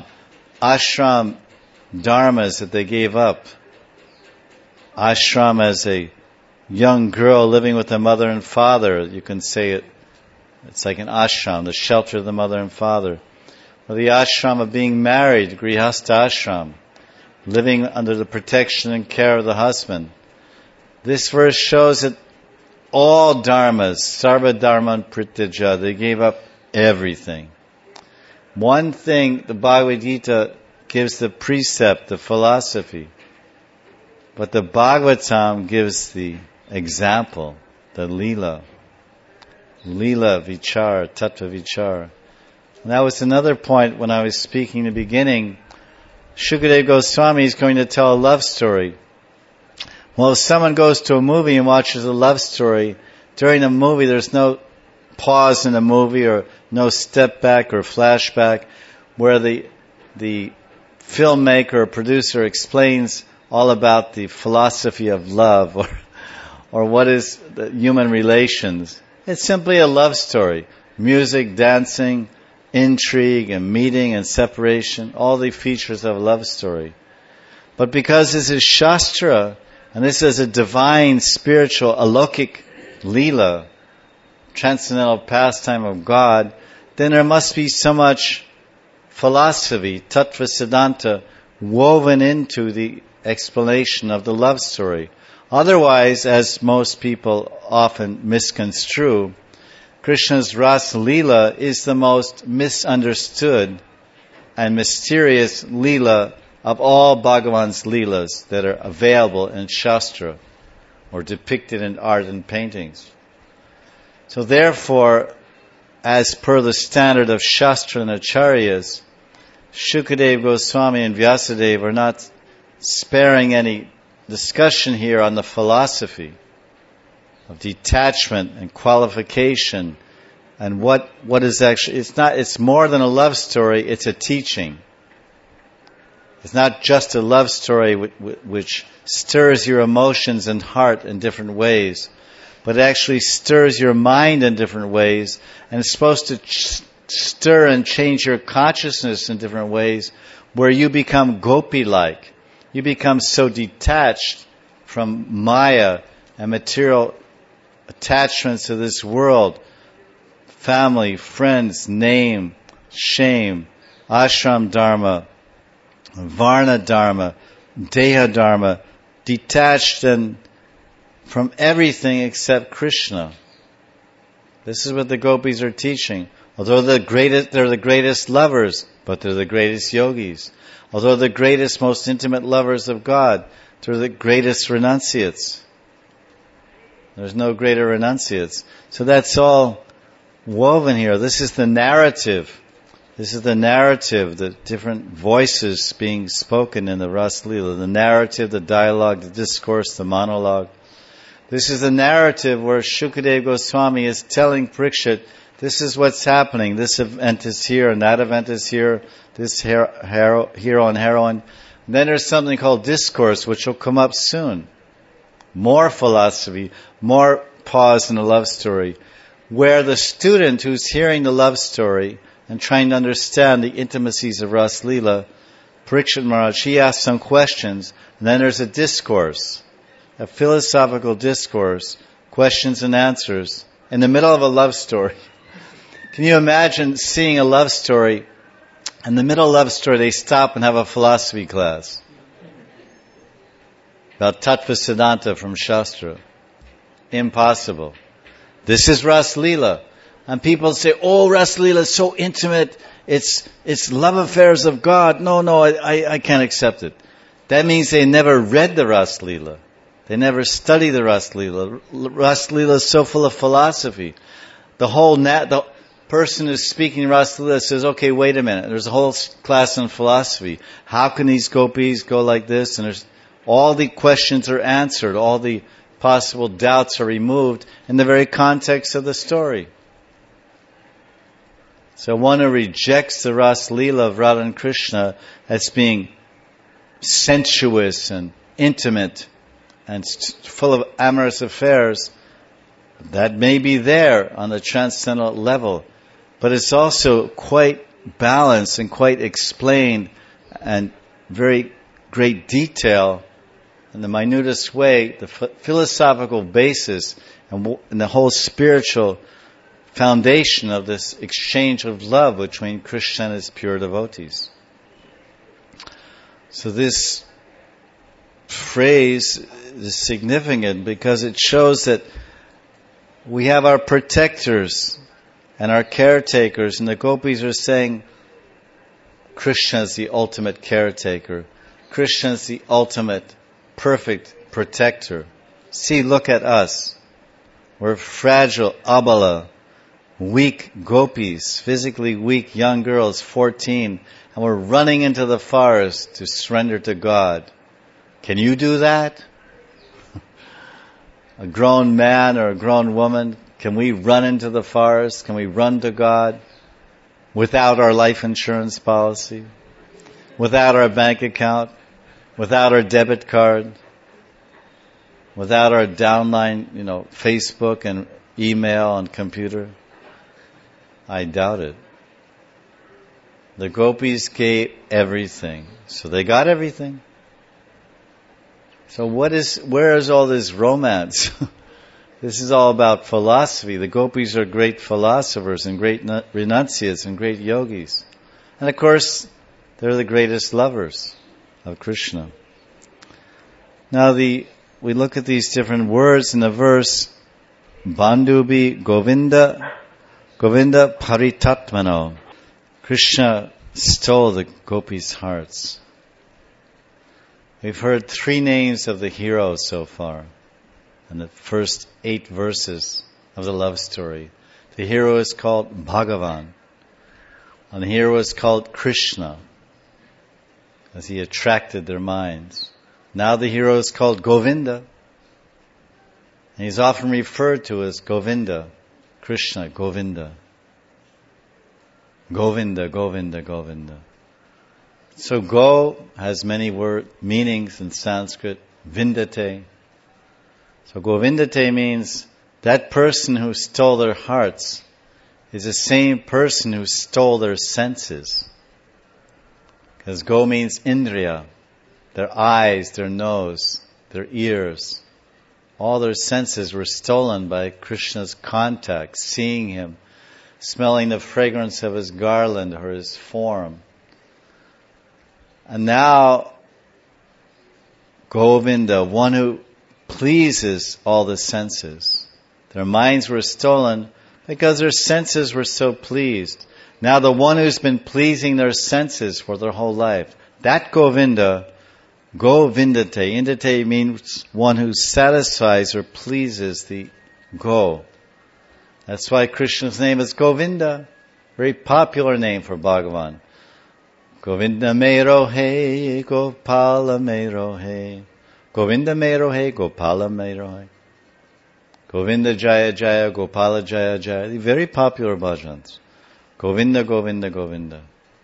dharmas that they gave up. Ashram as a young girl living with a mother and father, you can say it's like an ashram, the shelter of the mother and father. Or the ashram of being married, grihastha ashram, living under the protection and care of the husband. This verse shows that all dharmas, sarva dharman prityaja, they gave up everything. One thing, the Bhagavad Gita gives the precept, the philosophy, but the Bhagavatam gives the example, the lila. Lila vichar, tattva vichar. And that was another point when I was speaking in the beginning. Shukadeva Goswami is going to tell a love story. Well, if someone goes to a movie and watches a love story, during the movie there's no pause in the movie or no step back or flashback where the filmmaker or producer explains all about the philosophy of love or what is the human relations. It's simply a love story. Music, dancing, intrigue and meeting and separation, all the features of a love story. But because this is Shastra, and this is a divine, spiritual, alokik lila, transcendental pastime of God, then there must be so much philosophy, tattva siddhanta, woven into the explanation of the love story. Otherwise, as most people often misconstrue, Krishna's Ras Leela is the most misunderstood and mysterious Leela of all Bhagavan's Leelas that are available in Shastra. or depicted in art and paintings. So therefore, as per the standard of Shastra and Acharyas, Shukadeva Goswami and Vyasadeva are not sparing any discussion here on the philosophy of detachment and qualification and what is actually, it's more than a love story, it's a teaching. It's not just a love story which stirs your emotions and heart in different ways, but it actually stirs your mind in different ways, and it's supposed to stir and change your consciousness in different ways, where you become gopi-like. You become so detached from Maya and material attachments to this world, family, friends, name, shame, ashram dharma, varna dharma, deha dharma, detached and from everything except Krishna. This is what the gopis are teaching. Although they're the greatest lovers, but they're the greatest yogis. Although the greatest, most intimate lovers of God, they're the greatest renunciates. There's no greater renunciates. So that's all woven here. This is the narrative. This is the narrative, the different voices being spoken in the Ras Leela. The narrative, the dialogue, the discourse, the monologue. This is the narrative where Shukadeva Goswami is telling Parikshit, this is what's happening. This event is here, and that event is here. This hero and heroine. And then there's something called discourse, which will come up soon. More philosophy, more pause in the love story, where the student who's hearing the love story and trying to understand the intimacies of Ras Leela, Parikshit Maharaj, he asks some questions, and then there's a discourse, a philosophical discourse, questions and answers, in the middle of a love story. Can you imagine seeing a love story, in the middle of a love story they stop and have a philosophy class about Tattva Siddhanta from Shastra? Impossible. This is Ras Leela. And people say, oh, Ras Leela is so intimate, it's love affairs of God. No, I can't accept it. That means they never read the Ras Leela. They never study the Ras Leela. Ras Leela is so full of philosophy. The person who's speaking Ras Leela says, okay, wait a minute. There's a whole class on philosophy. How can these gopis go like this? And there's all the questions are answered. All the possible doubts are removed in the very context of the story. So one who rejects the Ras Leela of Radha and Krishna as being sensuous and intimate and full of amorous affairs, that may be there on the transcendental level, but it's also quite balanced and quite explained and very great detail in the minutest way, the philosophical basis and the whole spiritual foundation of this exchange of love between Krishna and his pure devotees. So this phrase is significant because it shows that we have our protectors and our caretakers, and the gopis are saying Krishna is the ultimate caretaker. Krishna is the ultimate perfect protector. See, look at us. We're fragile, abala, weak gopis, physically weak young girls, 14, and we're running into the forest to surrender to God. Can you do that? A grown man or a grown woman, can we run into the forest? Can we run to God without our life insurance policy? Without our bank account? Without our debit card? Without our downline, Facebook and email and computer? I doubt it. The gopis gave everything. So they got everything. So where is all this romance? This is all about philosophy. The gopis are great philosophers and great renunciates and great yogis. And of course, they're the greatest lovers of Krishna. Now we look at these different words in the verse, Bandhubi Govinda Paritatmano. Krishna stole the gopis' hearts. We've heard 3 names of the hero so far. in the first 8 verses of the love story. The hero is called Bhagavan, and the hero is called Krishna, as he attracted their minds. Now the hero is called Govinda, and he's often referred to as Govinda, Krishna, Govinda. Govinda, Govinda, Govinda. So Go has many meanings in Sanskrit. Vindate. So Govindate means that person who stole their hearts is the same person who stole their senses. Because Go means Indriya, their eyes, their nose, their ears. All their senses were stolen by Krishna's contact, seeing him, smelling the fragrance of his garland or his form. And now, Govinda, one who pleases all the senses. Their minds were stolen because their senses were so pleased. Now the one who's been pleasing their senses for their whole life, that Govinda, Govindate. Indate means one who satisfies or pleases the Go. That's why Krishna's name is Govinda. Very popular name for Bhagavan. Govinda me rohe, Gopala me rohe. Govinda me rohe, Gopala me rohe. Govinda Jaya Jaya, Gopala Jaya Jaya. The very popular bhajans. Govinda, Govinda, Govinda.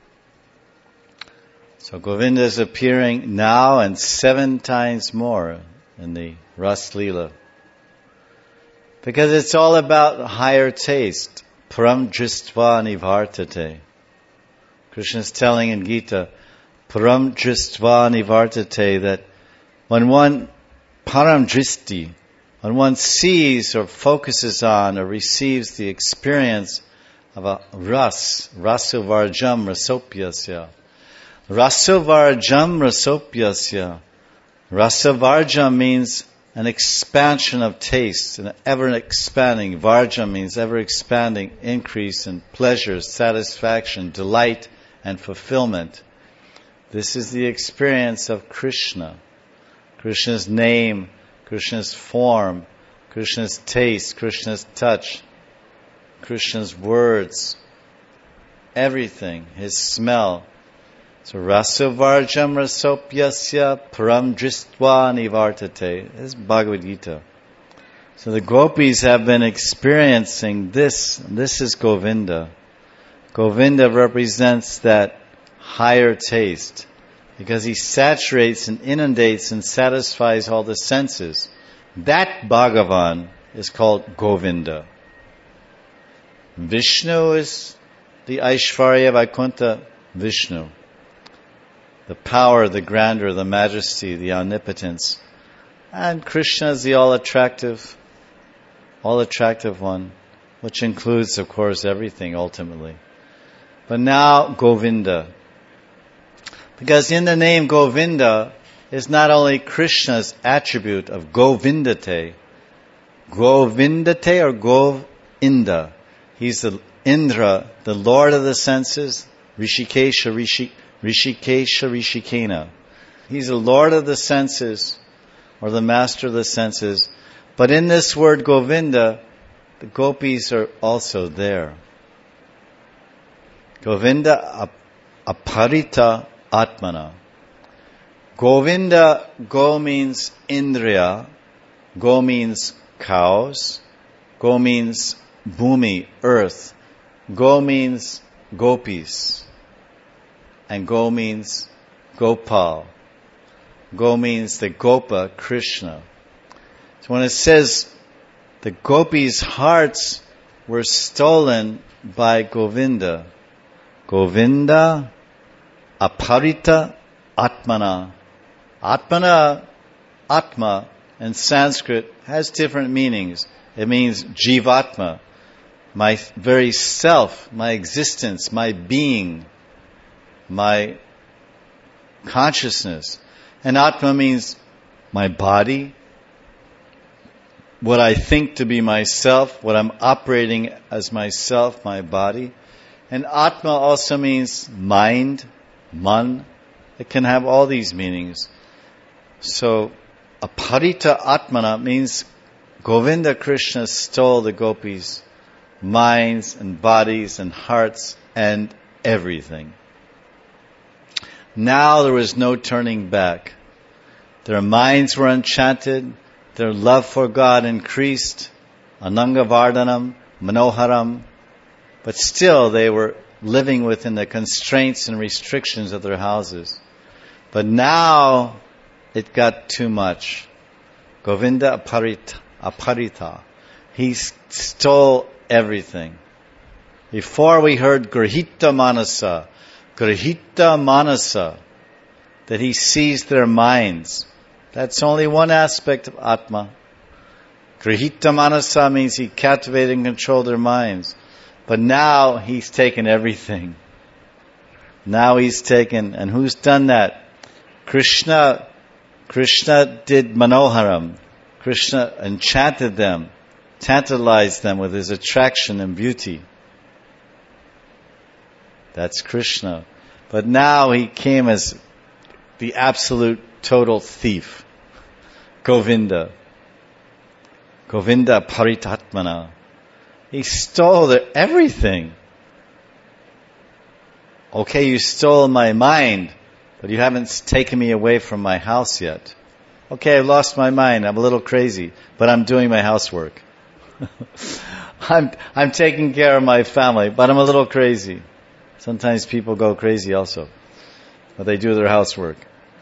So Govinda is appearing now and 7 times more in the Ras Leela. Because it's all about higher taste. Param dristva nivartate. Krishna is telling in Gita, Param dristva nivartate, that when one param dristi, when one sees or focuses on or receives the experience of a rasovarjam rasopyasya. Rasovarjam rasopyasya. Rasavarjam means an expansion of taste, an ever-expanding. Varjam means ever-expanding increase in pleasure, satisfaction, delight, and fulfillment. This is the experience of Krishna. Krishna's name, Krishna's form, Krishna's taste, Krishna's touch, Krishna's words, everything, his smell. So rasovarjam rasopyasya param dristva nivartate. This is Bhagavad Gita. So the gopis have been experiencing this. This is Govinda. Govinda represents that higher taste because he saturates and inundates and satisfies all the senses. That Bhagavan is called Govinda. Vishnu is the Aishvarya Vaikuntha Vishnu. The power, the grandeur, the majesty, the omnipotence. And Krishna is the all-attractive one, which includes, of course, everything ultimately. But now Govinda. Because in the name Govinda is not only Krishna's attribute of Govindate. Govindate or Govinda. He's the Indra, the Lord of the senses, Rishikesha, Rishikena. He's the Lord of the senses, or the master of the senses. But in this word Govinda, the gopis are also there. Govinda aparita atmana. Govinda, Go means Indriya. Go means cows. Go means bhumi, earth. Go means gopis. And Go means Gopal. Go means the Gopa, Krishna. So when it says the gopis' hearts were stolen by Govinda, Govinda aparita atmana. Atmana, Atma in Sanskrit has different meanings. It means Jivatma, my very self, my existence, my being, my consciousness. And Atma means my body, what I think to be myself, what I'm operating as myself, my body. And Atma also means mind, man. It can have all these meanings. So, aparita atmana means Govinda Krishna stole the gopis' minds and bodies and hearts and everything. Now there was no turning back. Their minds were enchanted, their love for God increased, Ananga Vardhanam, Manoharam, but still they were living within the constraints and restrictions of their houses. But now it got too much. Govinda Aparita. He stole everything. Before we heard Grihita Manasa, that he seized their minds. That's only one aspect of Atma. Grihita Manasa means he captivated and controlled their minds. But now he's taken everything. Now he's taken, and who's done that? Krishna did Manoharam. Krishna enchanted them, tantalized them with his attraction and beauty. That's Krishna. But now he came as the absolute total thief. Govinda Paritatmana. He stole everything. Okay, you stole my mind, but you haven't taken me away from my house yet. Okay, I've lost my mind. I'm a little crazy, but I'm doing my housework. I'm taking care of my family, but I'm a little crazy. Sometimes people go crazy also, but they do their housework.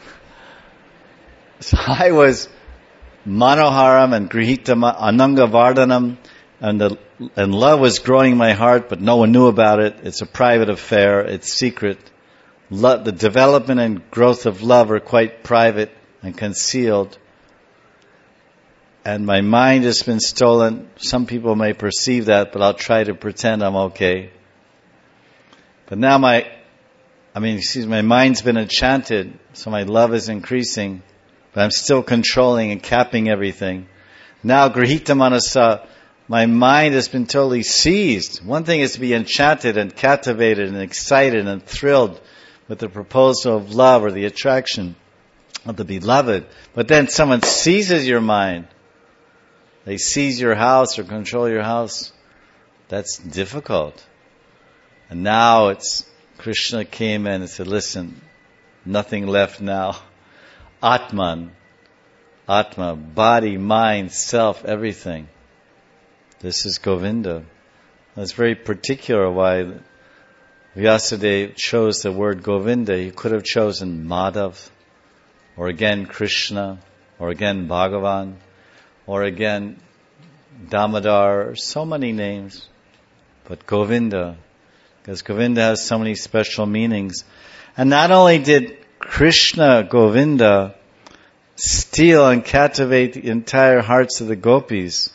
So I was Manoharam and Grihita Ananga Vardhanam, and love was growing in my heart, but no one knew about it. It's a private affair. It's secret. The development and growth of love are quite private and concealed. And my mind has been stolen. Some people may perceive that, but I'll try to pretend I'm okay. But now my mind's been enchanted, so my love is increasing, but I'm still controlling and capping everything. Now, Grihita Manasa, my mind has been totally seized. One thing is to be enchanted and captivated and excited and thrilled with the proposal of love or the attraction of the beloved. But then someone seizes your mind. They seize your house or control your house. That's difficult. And now it's Krishna came in and said, listen, nothing left now. Atman, body, mind, self, everything. This is Govinda. That's very particular why Vyasadeva chose the word Govinda. He could have chosen Madhav, or again Krishna, or again Bhagavan, or again Damodar, so many names. But Govinda, because Govinda has so many special meanings. And not only did Krishna, Govinda, steal and captivate the entire hearts of the gopis,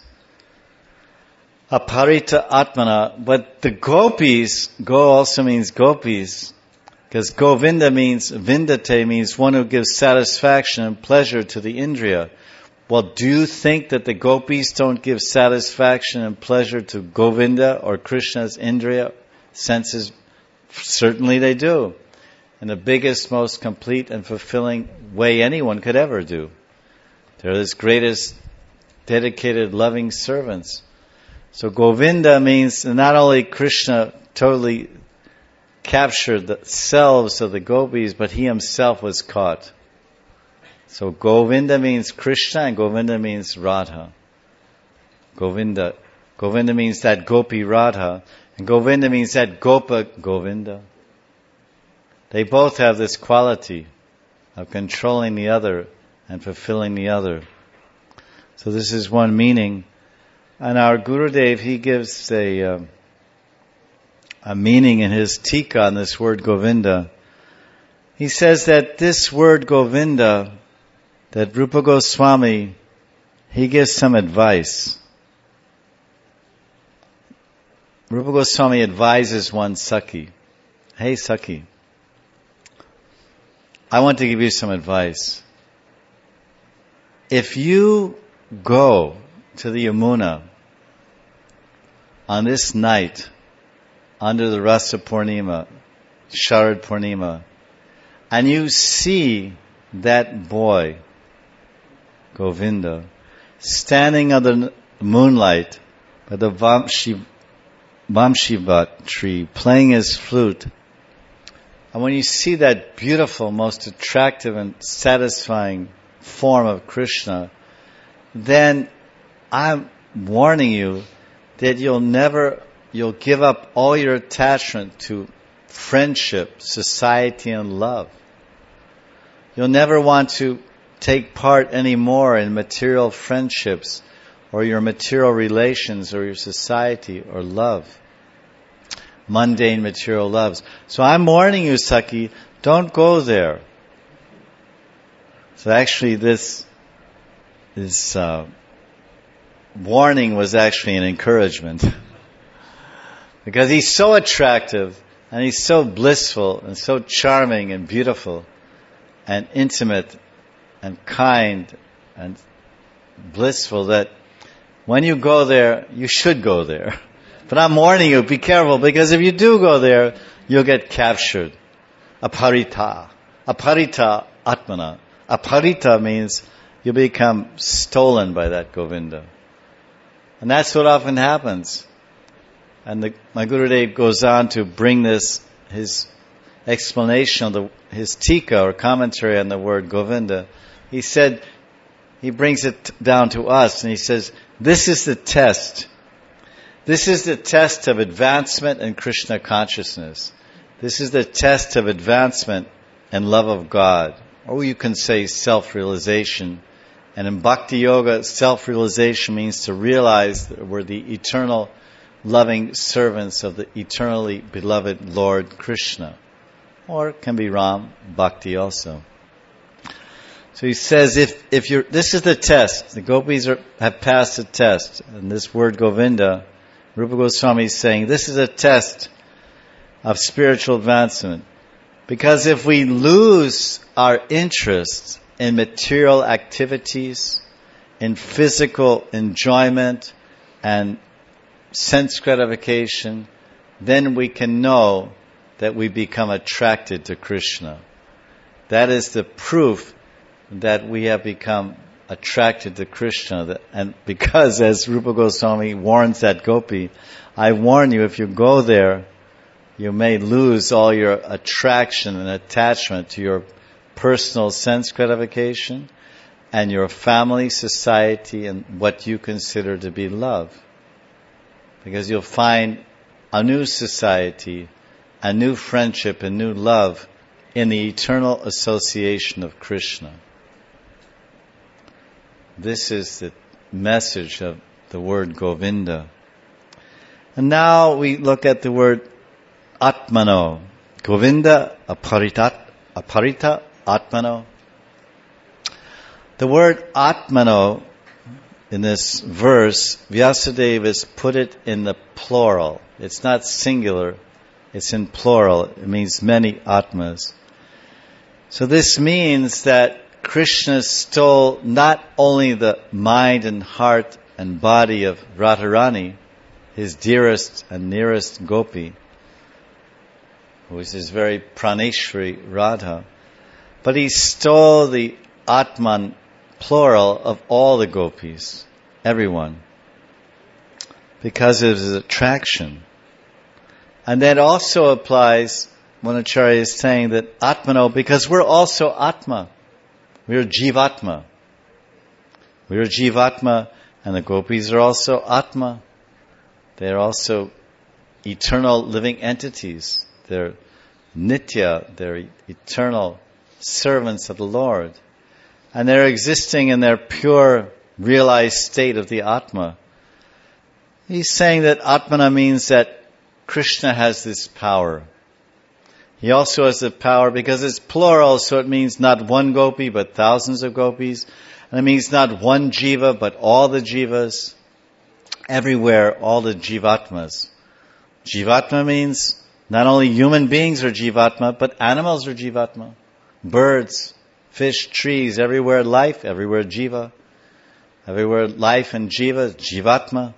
Aparita Atmana, but the gopis, go also means gopis, because Govinda means, Vindate means one who gives satisfaction and pleasure to the Indriya. Well, do you think that the gopis don't give satisfaction and pleasure to Govinda or Krishna's Indriya senses? Certainly they do. In the biggest, most complete and fulfilling way anyone could ever do. They're his greatest dedicated, loving servants. So Govinda means not only Krishna totally captured the selves of the gopis, but he himself was caught. So Govinda means Krishna and Govinda means Radha. Govinda means that Gopi Radha, and Govinda means that Gopa Govinda. They both have this quality of controlling the other and fulfilling the other. So this is one meaning. And our Gurudev, he gives a meaning in his tika on this word Govinda. He says that this word Govinda, that Rupa Goswami, he gives some advice. Rupa Goswami advises one Sakhi. Hey Sakhi, I want to give you some advice. If you go to the Yamuna on this night under the Rasa Purnima, Sharad Purnima, and you see that boy, Govinda, standing under the moonlight by the Vamshivat tree, playing his flute. And when you see that beautiful, most attractive and satisfying form of Krishna, then I'm warning you that you'll give up all your attachment to friendship, society, and love. You'll never want to take part anymore in material friendships or your material relations or your society or love. Mundane material loves. So I'm warning you, Saki, don't go there. So actually this warning was actually an encouragement. Because he's so attractive and he's so blissful and so charming and beautiful and intimate and kind and blissful that when you go there, you should go there. But I'm warning you, be careful, because if you do go there, you'll get captured. Aparita. Aparita atmana. Aparita means you become stolen by that Govinda. And that's what often happens. And my Gurudev goes on to bring his explanation of his tika or commentary on the word Govinda. He said, he brings it down to us and he says, this is the test. This is the test of advancement in Krishna consciousness. This is the test of advancement and love of God. Or you can say self-realization. And in Bhakti Yoga, self-realization means to realize that we're the eternal loving servants of the eternally beloved Lord Krishna. Or it can be Ram, Bhakti also. So he says, this is the test. The gopis have passed the test. And this word Govinda, Rupa Goswami is saying, this is a test of spiritual advancement. Because if we lose our interest in material activities, in physical enjoyment and sense gratification, then we can know that we become attracted to Krishna. That is the proof that we have become attracted to Krishna. And because, as Rupa Goswami warns that gopi, I warn you, if you go there, you may lose all your attraction and attachment to your personal sense gratification and your family, society, and what you consider to be love. Because you'll find a new society, a new friendship, a new love in the eternal association of Krishna. This is the message of the word Govinda. And now we look at the word Atmano. Govinda, aparita Atmano. The word Atmano in this verse, Vyasadeva has put it in the plural. It's not singular, it's in plural. It means many Atmas. So this means that Krishna stole not only the mind and heart and body of Radharani, his dearest and nearest gopi, who is his very praneshwari Radha, but he stole the Atman, plural, of all the gopis, everyone, because of his attraction. And that also applies when Acharya is saying that Atmano, because we're also Atma. We're Jivatma. We're Jivatma, and the gopis are also Atma. They're also eternal living entities. They're Nitya, they're eternal servants of the Lord. And they're existing in their pure, realized state of the Atma. He's saying that Atmana means that Krishna has this power. He also has the power because it's plural, so it means not one gopi, but thousands of gopis. And it means not one jiva, but all the jivas. Everywhere, all the jivatmas. Jivatma means not only human beings are jivatma, but animals are jivatma. Birds, fish, trees, everywhere life, everywhere jiva. Everywhere life and jiva, jivatma.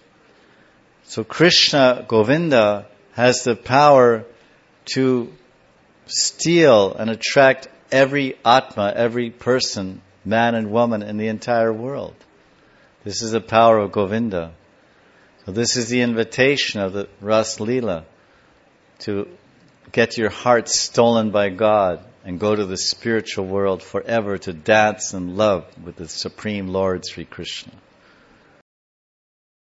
So Krishna, Govinda, has the power to steal and attract every atma, every person, man and woman in the entire world. This is the power of Govinda. So this is the invitation of the Ras Leela, to get your heart stolen by God and go to the spiritual world forever to dance and love with the Supreme Lord Sri Krishna.